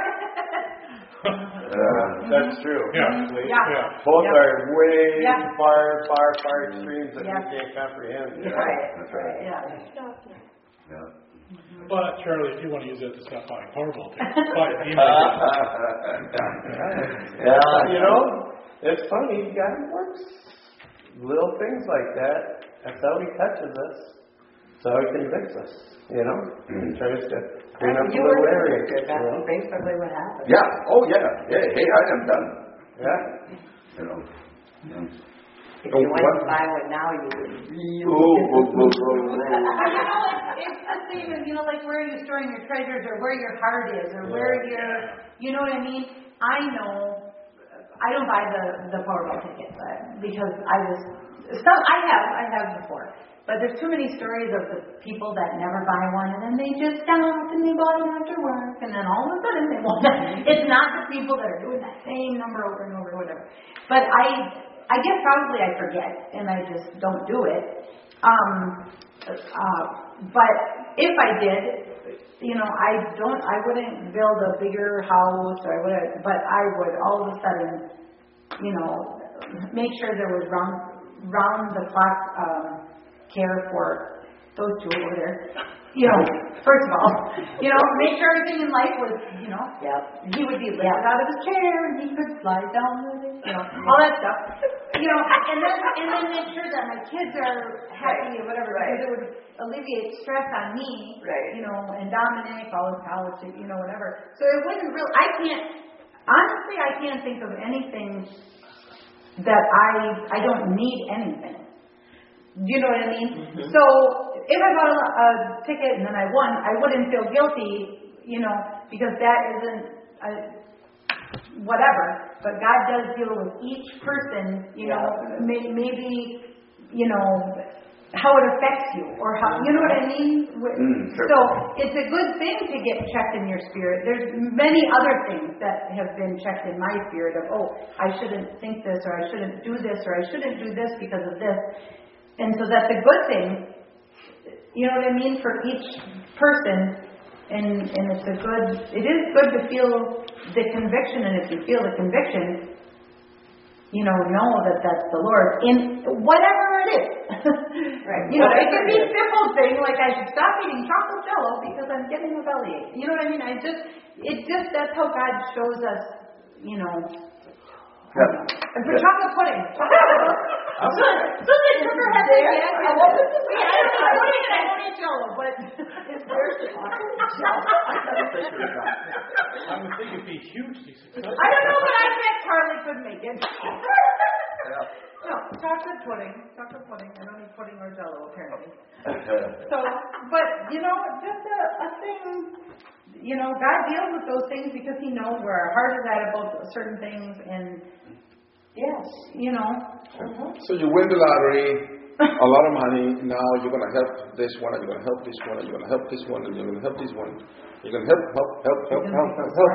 Uh, That's true. Yeah. actually. Yeah. Yeah. Both Yeah. are way Yeah. far, far, far extremes that Yeah. we can't comprehend. yeah, that's right. Yeah. Yeah. But Charlie, if you want to use that to stop buying Powerball tickets, buy it. Yeah, you know, it's funny. God works little things like that. That's how He touches us. That's how He convicts us. You know, He tries to clean up You a little were area. convicted. You know? That's basically what happened. Yeah. Oh, yeah. Yeah. Hey, I am done. Yeah. You know. Yeah. If you went to buy one now, you would really. Ooh, ooh, ooh, ooh, ooh. But you know, it's, it's the same as, you know, like where are you storing your treasures or where your heart is or where your, you know what I mean? I know, I don't buy the, the Powerball tickets uh, because I was, some, I have, I have before. But there's too many stories of the people that never buy one and then they just stop and they bought it after work and then all of a sudden they won't. It's not the people that are doing that same number over and over or whatever. But I, I guess probably I forget and I just don't do it. Um, uh, but if I did, you know, I don't, I wouldn't build a bigger house or I would, but I would all of a sudden, you know, make sure there was round, round the clock, um, care for those two over there. You know, first of all, you know, make sure everything in life was, you know, Yep. he would be lifted out of his chair and he could slide down with it, you know, all that stuff. You know, and then and then make sure that my kids are happy or whatever, Right. because it would alleviate stress on me, Right. you know, and Dominic, all his college, you know, whatever. So it wouldn't really, I can't, honestly, I can't think of anything that I, I don't need anything. Do you know what I mean? Mm-hmm. So if I bought a, a ticket and then I won, I wouldn't feel guilty, you know, because that isn't, a, whatever, but God does deal with each person, you know, may, maybe, you know, how it affects you, or how, you know what I mean? Mm, sure. So it's a good thing to get checked in your spirit. There's many other things that have been checked in my spirit of, oh, I shouldn't think this, or I shouldn't do this, or I shouldn't do this because of this. And so that's a good thing, you know what I mean, for each person. And and it's a good, it is good to feel the conviction, and if you feel the conviction, you know, know that that's the Lord in whatever it is. Right. You know, it can be a simple thing like I should stop eating chocolate Jello because I'm getting a bellyache. You know what I mean? I just, it just, that's how God shows us, you know. Yeah. And for chocolate pudding. So, so they took her head there. Yes, I wasn't I don't know pudding and I don't eat Jello, but Is there chocolate Jello? I would think it'd be hugely successful. I don't know, but I bet Charlie could make it. Yeah. No, chocolate pudding. Chocolate pudding. I don't eat pudding or Jello, apparently. So, but, you know, just a, a thing, you know, God deals with those things because He knows where our heart is at about certain things, and, Yes. you know. So you win the lottery, a lot of money. Now you're going to help this one, and you're going to help this one, and you're going to help this one, and you're going to help this one. You're going to help, help, help, help, help, help, help.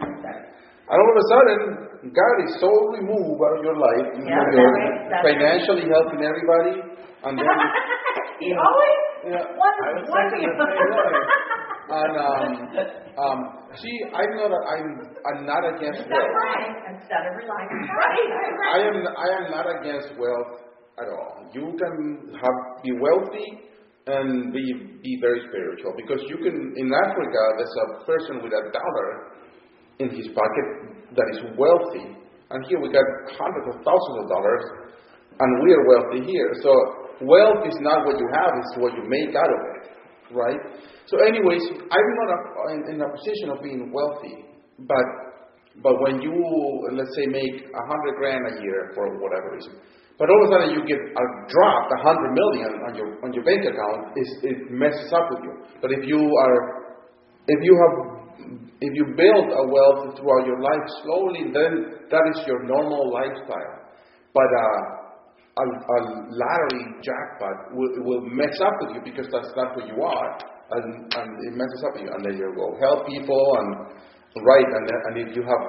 And all of a sudden, God is so removed out of your life. Yeah, You're that's right. financially helping everybody, and then He always yeah, wants I was one thinking thing. the same way. and um, um, see, I'm not, a, I'm, I'm not against That's wealth. right. Instead of relying on Right, God. I am, I am not against wealth at all. You can have be wealthy and be be very spiritual, because you can, in Africa, there's a person with a dollar in his pocket that is wealthy, and here we got hundreds of thousands of dollars, and we are wealthy here. So wealth is not what you have; it's what you make out of it, right? So, anyways, I'm not a, in, in a position of being wealthy, but but when you, let's say, make a hundred grand a year for whatever reason, but all of a sudden you get a drop, a hundred million on your on your bank account, is it messes up with you. But if you are, if you have, if you build a wealth throughout your life slowly, then that is your normal lifestyle. But uh, a, a lottery jackpot will, will mess up with you, because that's not who you are, and, and it messes up with you. And then you go help people and right, and then, and if you have,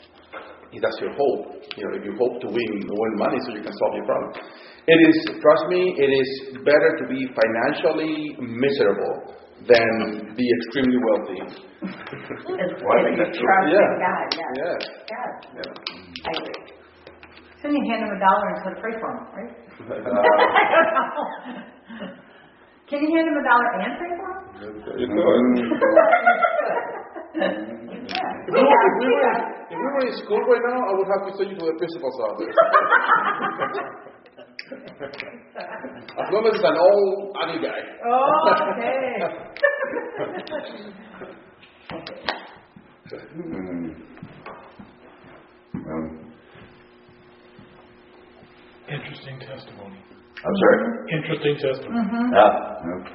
if that's your hope, you know, if you hope to win win money so you can solve your problem, it is, trust me, it is better to be financially miserable than be extremely wealthy. It's what you trust Yeah. in God. Yes. Yes. God. Yeah. I agree. So you hand him a dollar and said, pray for him, right? Uh, I don't know. Can you hand him a dollar and pray for him? you know, Yeah. If we, were, if, we were, if we were in school right now, I would have to send you to the principal's office. As long as it's an old ugly guy. Okay. Mm. Um, Interesting testimony. I'm sorry. Interesting testimony. Mm-hmm. Yeah. yeah.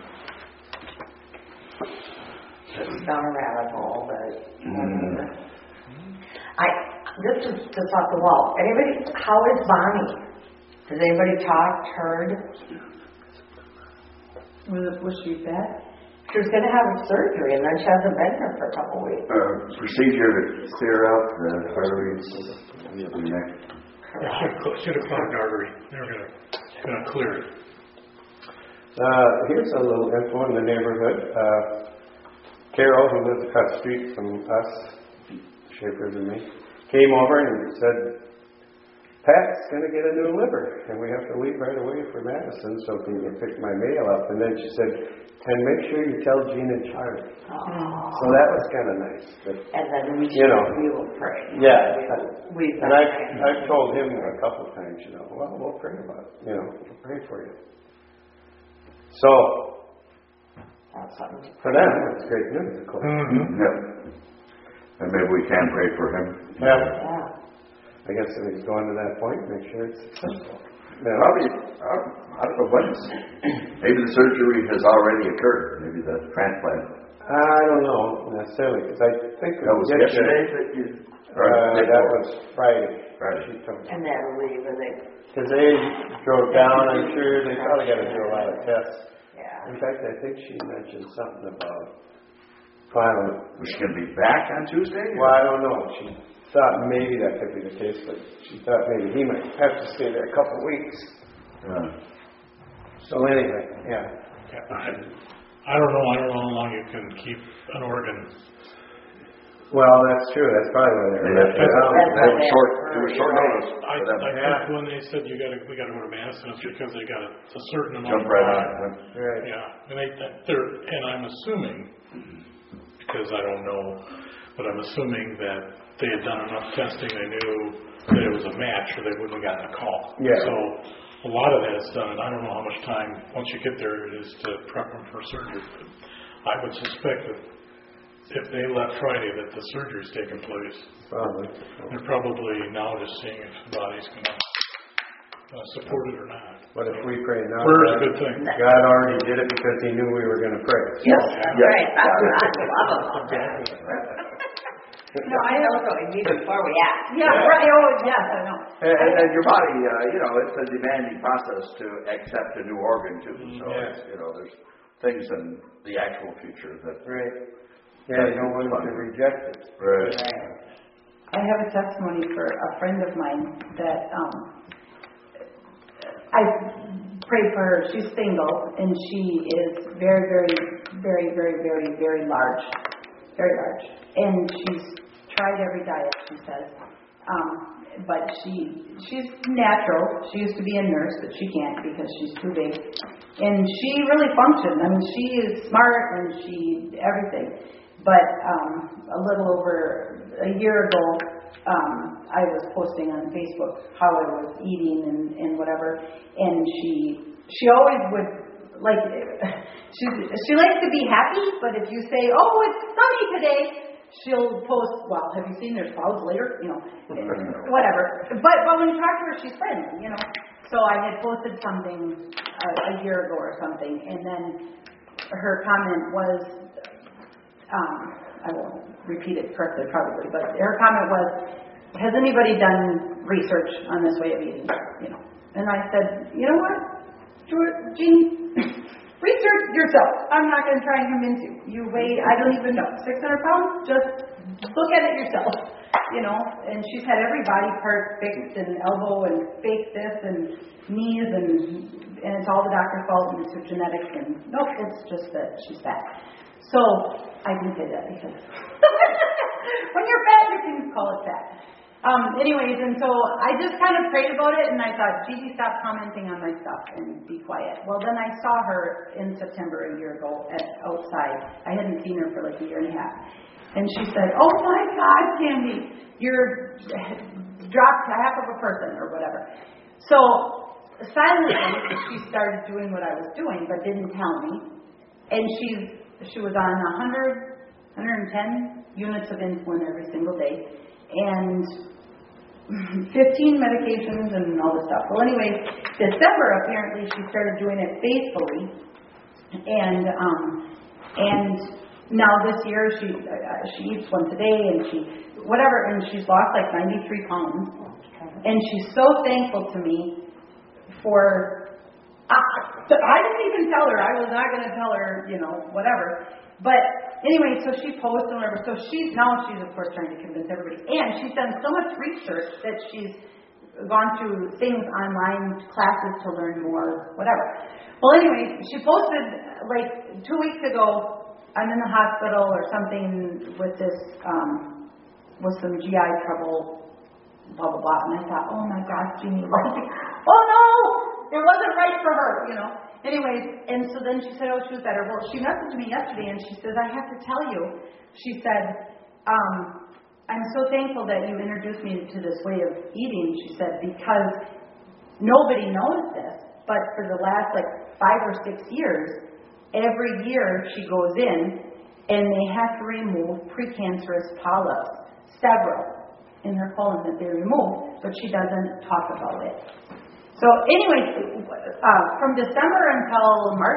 It's down a rabbit hole, but Mm. I this is just off the wall. Anybody? How is Bonnie? Has anybody talked, heard? Was, it, was she bad? She was going to have a surgery, and then she hasn't been here for a couple weeks. Uh, procedure to clear out the arteries in the neck. It should have, cl- should have clogged an artery. They were gonna, gonna clear it. Uh, here's a little info in the neighborhood. Uh, Carol, who lives across the street from us, Schaefer and me, came over and said, Pat's going to get a new liver, and we have to leave right away for Madison, so can you pick my mail up? And then she said, and make sure you tell Gene and Charlie. Oh. So that was kind of nice. But, And then we, You know. we will pray. yeah. We've And I've, I've told him a couple of times, you know, well, we'll pray about it. You know, we'll pray for you. So, That's something. for them, it's great news, of course. Mm-hmm. Yeah. And maybe we can pray for him. Yeah. Yeah. I guess if he's going to that point, make sure it's successful. Yeah. Probably, I don't know when it's, maybe the surgery has already occurred. Maybe the transplant I don't know necessarily, because I think That was yesterday that you. or Uh, day that before? was Friday. Friday. She told me. And that'll leave, and they, Because they drove down, I'm sure, they probably got to do a lot of tests. yeah. In fact, I think she mentioned something about filing. Was she going to be back on Tuesday? Well, I don't know. She thought maybe that could be the case, but she thought maybe he might have to stay there a couple of weeks. Uh, So anyway, yeah. Yeah, I, I don't know, I don't know how long you can keep an organ. Well, that's true. That's probably why They they're. left it out. That's It was what short, they- it was short notice I, for them. I Yeah. think when they said you gotta, we gotta go to Madison, it's because they got a, a certain amount Jump of right time. on. Right. Yeah, and they, they're, and I'm assuming, because I don't know, but I'm assuming that they had done enough testing, they knew that it was a match, or they wouldn't have gotten a call. Yeah. So, a lot of that is done, and I don't know how much time, once you get there, it is to prep them for surgery. But I would suspect that if they left Friday, that the surgery's taking place. Probably. They're probably now just seeing if the body's gonna uh, support it or not. But if we pray now, Prayer is a God- good thing. God already did it because He knew we were going to pray. Yes, that's right. That's what I love about that. No, I I don't. know what we need before we act. Yeah, right, oh, yes, I know. And, and, and your body, uh, you know, it's a demanding process to accept a new organ too. So, Yeah. it's, you know, there's things in the actual future that. Right. Yeah, you don't want to reject it. Right. I have a testimony for a friend of mine that um, I prayed for her. She's single, and she is very, very, very, very, very, very large. Very large. And she's tried every diet, she says. Um, but she she's natural. She used to be a nurse, but she can't because she's too big. And she really functioned. I mean, she is smart and she everything. But um, a little over a year ago, um, I was posting on Facebook how I was eating and, and whatever, and she she always would like she she likes to be happy, but if you say, "Oh, it's sunny today," she'll post, "Well, have you seen there's clouds later?" You know, whatever. But but when you talk to her, she's friendly, you know. So I had posted something a, a year ago or something, and then her comment was. Um, I won't repeat it correctly probably, but her comment was, has anybody done research on this way of eating? You know, and I said, you know what, Jean, research yourself. I'm not going to try and convince you. You weigh, I don't even know, six hundred pounds? Just look at it yourself. You know, and she's had every body part fixed, and elbow and fake this and knees, and and it's all the doctor's fault, and it's her genetics, and nope, it's just that she's fat. So, I can say that because when you're fat, you can call it fat. Um, anyways, and so I just kind of prayed about it, and I thought, Gigi, stop commenting on my stuff and be quiet. Well, then I saw her in September a year ago at, outside. I hadn't seen her for like a year and a half. And she said, oh my God, Candy, you're dropped half of a person or whatever. So, silently, she started doing what I was doing, but didn't tell me. And she's She was on one hundred, one hundred ten units of insulin every single day, and fifteen medications and all this stuff. Well, anyway, December apparently she started doing it faithfully, and um, and now this year she uh, she eats once a day, and she whatever, and she's lost like ninety-three pounds, and she's so thankful to me for. I, I didn't even tell her. I was not going to tell her, you know, whatever. But anyway, so she posts and whatever. So she's now she's of course trying to convince everybody, and she's done so much research that she's gone through things online, classes to learn more, whatever. Well, anyway, she posted like two weeks ago. I'm in the hospital or something with this um, with some G I trouble, blah blah blah. And I thought, oh my gosh, Jeannie, like, oh no. It wasn't right for her, you know. Anyways, and so then she said, oh, she was better. Well, she messaged me yesterday, and she says, I have to tell you, she said, um, I'm so thankful that you introduced me to this way of eating, she said, because nobody knows this, but for the last, like, five or six years, every year she goes in, and they have to remove precancerous polyps, several, in her colon that they remove, but she doesn't talk about it. So anyway, uh, from December until March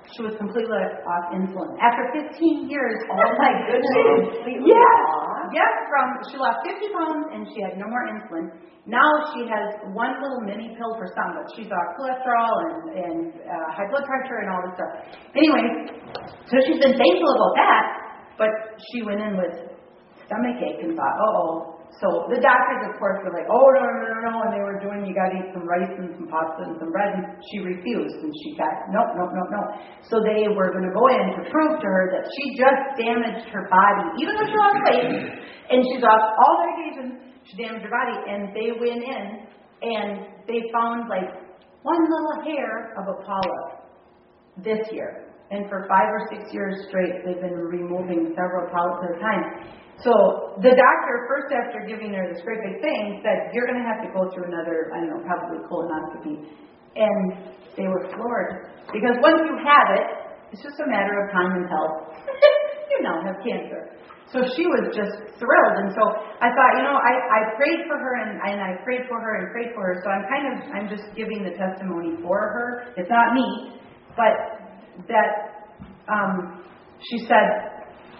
She was completely off insulin. After fifteen years, oh my goodness. Yeah. Yes, from, she lost fifty pounds and she had no more insulin. Now she has one little mini pill for some, but she's got cholesterol and, and uh, high blood pressure and all this stuff. Anyway, so she's been thankful about that, but she went in with stomach ache and thought, uh-oh. So the doctors, of course, were like, oh, no, no, no, no, and they were doing, you got to eat some rice and some pasta and some bread, and she refused, and she got, nope, nope, nope, nope. So they were going to go in to prove to her that she just damaged her body, even though she lost weight, and she's off all medications, she damaged her body, and they went in, and they found, like, one little hair of a polyp this year. And for five or six years straight, they've been removing several polyps at a time. So the doctor, first after giving her this great big thing, said, you're going to have to go through another, I don't know, probably colonoscopy. And they were floored. Because once you have it, it's just a matter of time and health. You now have cancer. So she was just thrilled. And so I thought, you know, I, I prayed for her and, and I prayed for her and prayed for her. So I'm kind of, I'm just giving the testimony for her. It's not me. But that um, she said,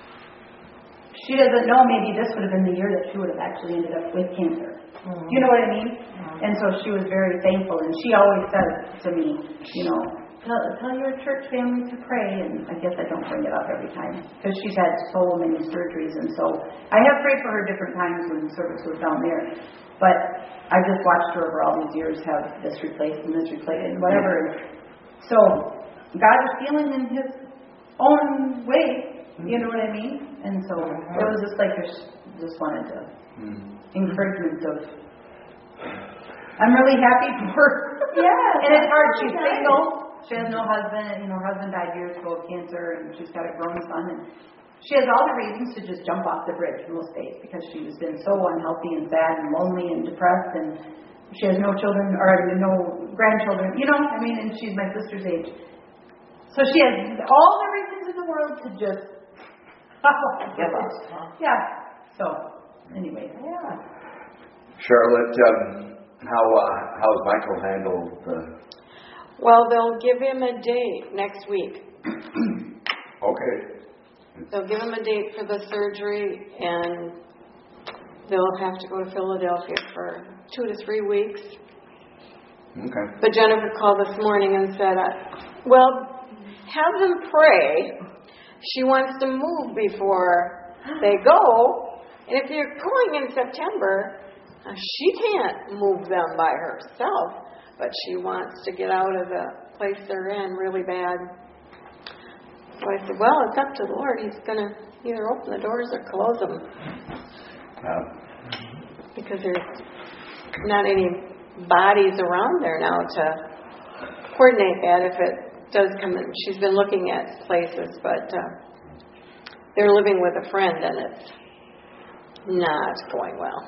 she doesn't know maybe this would have been the year that she would have actually ended up with cancer. Mm-hmm. You know what I mean? Mm-hmm. And so she was very thankful. And she always says to me, you know, tell, tell your church family to pray. And I guess I don't bring it up every time because she's had so many surgeries. And so I have prayed for her different times when the service was down there. But I just watched her over all these years have this replaced and this replaced and whatever. So God is healing in His own way. You know what I mean? And so it was just like, I just wanted to encouragement of, I'm really happy for her. Yeah. And it's hard. She's single. She has no husband. You know, her husband died years ago of cancer, and she's got a grown son. And she has all the reasons to just jump off the bridge most days because she's been so unhealthy and sad and lonely and depressed, and she has no children or no grandchildren. You know, I mean, and she's my sister's age. So she has all the reasons in the world to just give up. Yeah. So, anyway. Yeah. Charlotte, um, how uh, how's Michael handled the... Well, they'll give him a date next week. Okay. They'll give him a date for the surgery, and they'll have to go to Philadelphia for two to three weeks. Okay. But Jennifer called this morning and said, uh, well, have them pray. She wants to move before they go. And if you're going in September, uh, she can't move them by herself. But she wants to get out of the place they're in really bad. So I said, well, it's up to the Lord. He's going to either open the doors or close them. Uh, because there's not any bodies around there now to coordinate that if it does come in. She's been looking at places, but uh, they're living with a friend, and it's not going well.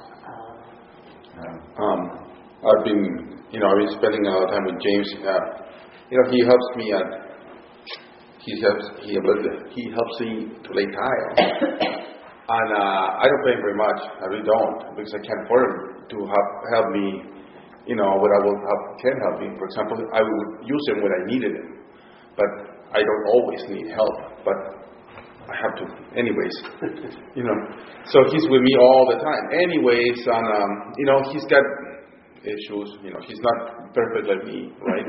Um, I've been, you know, I've been spending a lot of time with James. Uh, you know, he helps me at, he helps, he, he helps me to lay tile. And uh, I don't pay him very much. I really don't, because I can't afford him to help, help me, you know, what I will help, can help me. For example, I would use him when I needed him. But I don't always need help. But I have to, anyways, you know. So he's with me all the time. Anyways, and um, you know, he's got issues. You know, he's not perfect like me, right?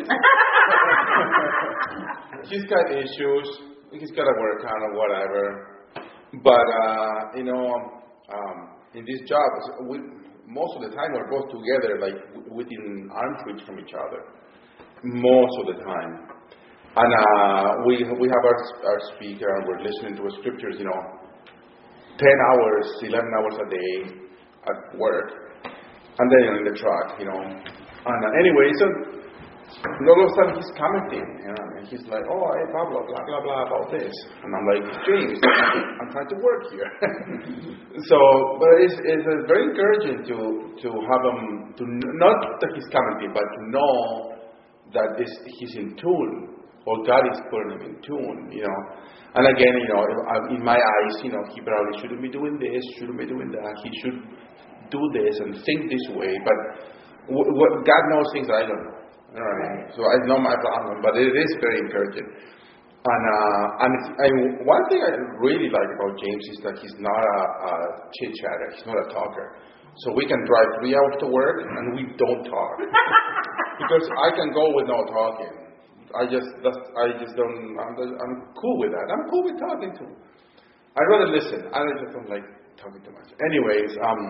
He's got issues. He's got to work on or whatever. But uh, you know, um, in this job, we, most of the time we're both together, like within arm's reach from each other. Most of the time. And uh, we we have our our speaker, and we're listening to scriptures, you know, ten hours, eleven hours a day at work, and then in the truck, you know. And uh, anyway, so all of a sudden he's commenting, you know, and he's like, oh, hey, blah blah blah blah blah about this, and I'm like, James, I'm trying to work here. So, but it's it's uh, very encouraging to to have him to not that he's commenting, but to know that this, he's in tune. Or God is putting him in tune, you know. And again, you know, in my eyes, you know, he probably shouldn't be doing this, shouldn't be doing that. He should do this and think this way. But w- w- God knows things I don't know. You know what I mean? So I know my problem, but it is very encouraging. And uh, and, it's, and one thing I really like about James is that he's not a, a chit chatter. He's not a talker. So we can drive three hours to work and we don't talk because I can go with no talking. I just that's, I just don't. I'm, I'm cool with that. I'm cool with talking too. I'd rather listen. I just don't like talking too much. Anyways, um.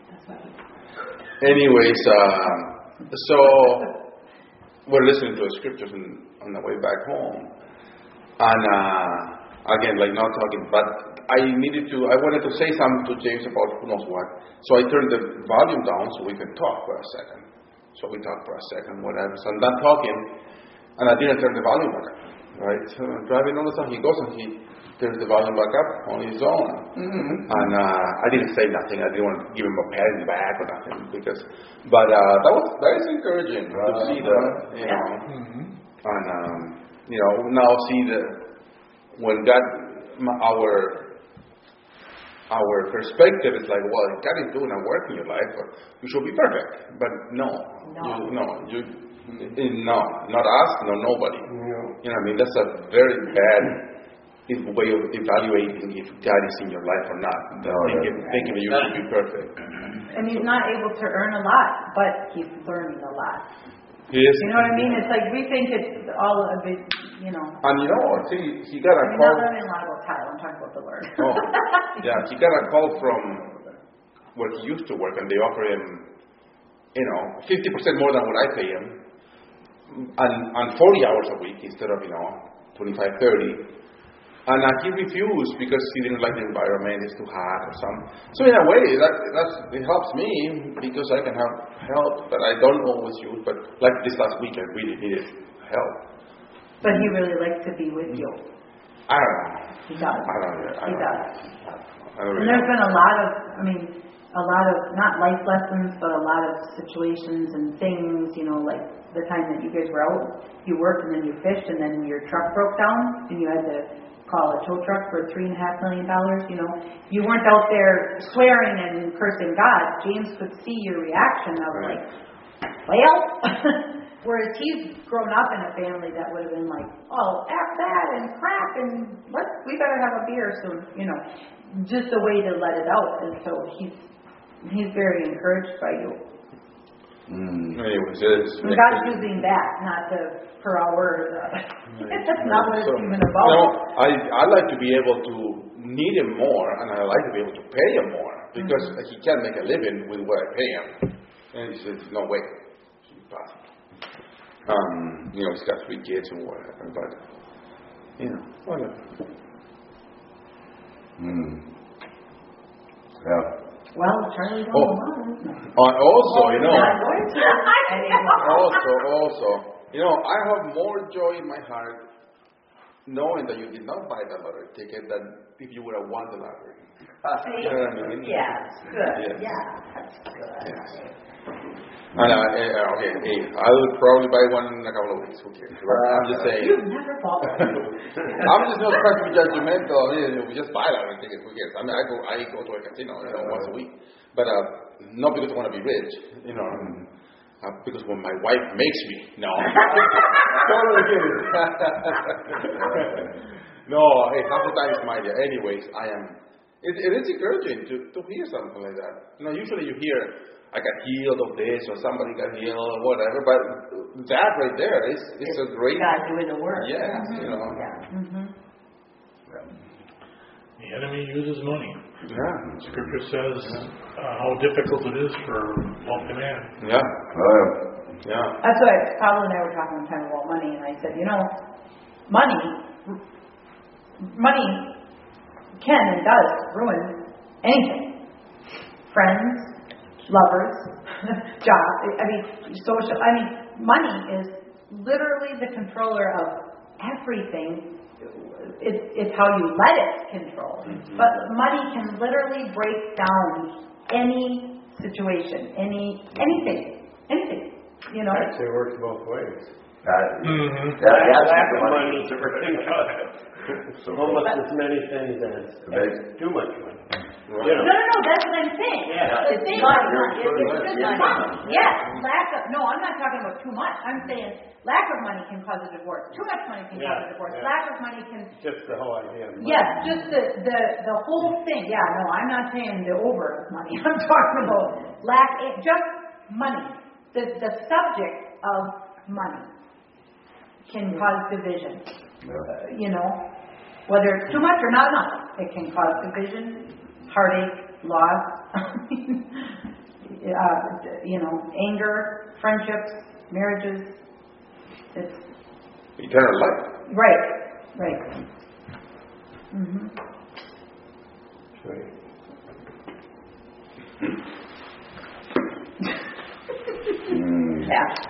Anyways, uh, so we're listening to the scriptures on, on the way back home, and uh, again, like not talking, but I needed to. I wanted to say something to James about who knows what. So I turned the volume down so we could talk for a second. So we talked for a second, whatever. So I'm done talking, and I didn't turn the volume back up. Right? So I'm driving all the time. He goes and he turns the volume back up on his own. Mm-hmm. And uh, I didn't say nothing. I didn't want to give him a pat in the back or nothing because, but uh, that was that is encouraging uh, to see that, you know, mm-hmm. and um, you know now see the when God our our perspective is like, well, God is doing a work in your life, but you should be perfect. But no, no, you, no, you. No, not us, no nobody. No. You know what I mean? That's a very bad way of evaluating if God is in your life or not. No, thinking, right. thinking that you should be perfect. And he's not able to earn a lot, but he's learning a lot. He is. You know what I mean? It's like we think it's all of it, you know. And you know, see, he got a I mean, call. I'm not learning a lot about Tyler. I'm talking about the Lord. Oh, yeah, he got a call from where he used to work, and they offer him, you know, fifty percent more than what I pay him. And, and forty hours a week instead of, you know, twenty-five, thirty. And uh, he refused because he didn't like the environment, it's too hot or something. So in a way, that that's, it helps me because I can have help that I don't always use. But like this last week, I really needed help. But he really likes to be with you. I don't know. He does. I don't know. I He don't does. I don't And really there's know. been a lot of, I mean, a lot of, not life lessons, but a lot of situations and things, you know, like the time that you guys were out, you worked and then you fished and then your truck broke down and you had to call a tow truck for three and a half million dollars, you know. You weren't out there swearing and cursing God. James could see your reaction of like, well, whereas he's grown up in a family that would have been like, oh, F that and crap and let's, we better have a beer soon, you know. Just a way to let it out. And so he's he's very encouraged by you. Mm. Anyways, it's, And God's using that, not the per hour. The, that's not what it's so, even about. You know, I I like to be able to need him more, and I like to be able to pay him more because mm-hmm. he can't make a living with what I pay him. And he says, no way, it's impossible. Um, you know, he's got three kids and whatever, but you know, whatever. Hmm. Yeah. Well, Charlie's on Oh. the line, isn't it? Uh, also, you know, Not going to. also, also, you know, I have more joy in my heart knowing that you did not buy the lottery ticket than if you would have won the lottery. See? You know what I mean? Yeah, it's good. Yes. Yeah, that's good. Yes. And, uh, uh, okay, hey, I will probably buy one in a couple of weeks. Who cares? I'm just saying. You've never bought one. I'm just not trying to be judgmental. You know, we just buy lottery tickets. Who cares? I mean, I go, I go to a casino, you know, once a week, but uh, not because I want to be rich, you know. Uh, because when my wife makes me, no. Totally kidding. No, hey, half the time it's my idea. Anyways, I am. It, it is encouraging to, to hear something like that. You know, usually you hear, I got healed of this, or somebody got healed, or whatever. But that right there is is a great. God doing the work. Yeah, Mm-hmm. you know. Yeah. Mm-hmm. The enemy uses money. Yeah. Scripture says uh, how difficult it is for wealthy man. Yeah. Oh, Yeah. That's what Pablo and I were talking one time about money, and I said, you know, money, money can and does ruin anything. Friends, lovers, job. I mean, social. I mean, money is literally the controller of everything. It's, it's how you let it control. Mm-hmm. But money can literally break down any situation, any anything, anything. You know. Actually, it works both ways. that, Mm-hmm. that, that's Lack the of money. money is everything good. So Almost as many things as, as too much money. You know. No, no, no. That's what I'm saying. Yeah. The thing a lot of money. It's It's just just money. Yes, lack of, no, I'm not talking about too much. I'm saying lack of money can cause a divorce. Too much money can cause Yeah, a divorce. yeah. Lack of money can, Just the whole idea. of money. yes, just the, the, the whole thing. Yeah, no, I'm not saying the over money. I'm talking about lack, just money. The, the subject of money can cause division. Uh, you know, whether it's too much or not enough, it can cause division, heartache, loss, uh, you know, anger, friendships, marriages. It's Eternal life. right, right. Mm-hmm. Right. Yeah.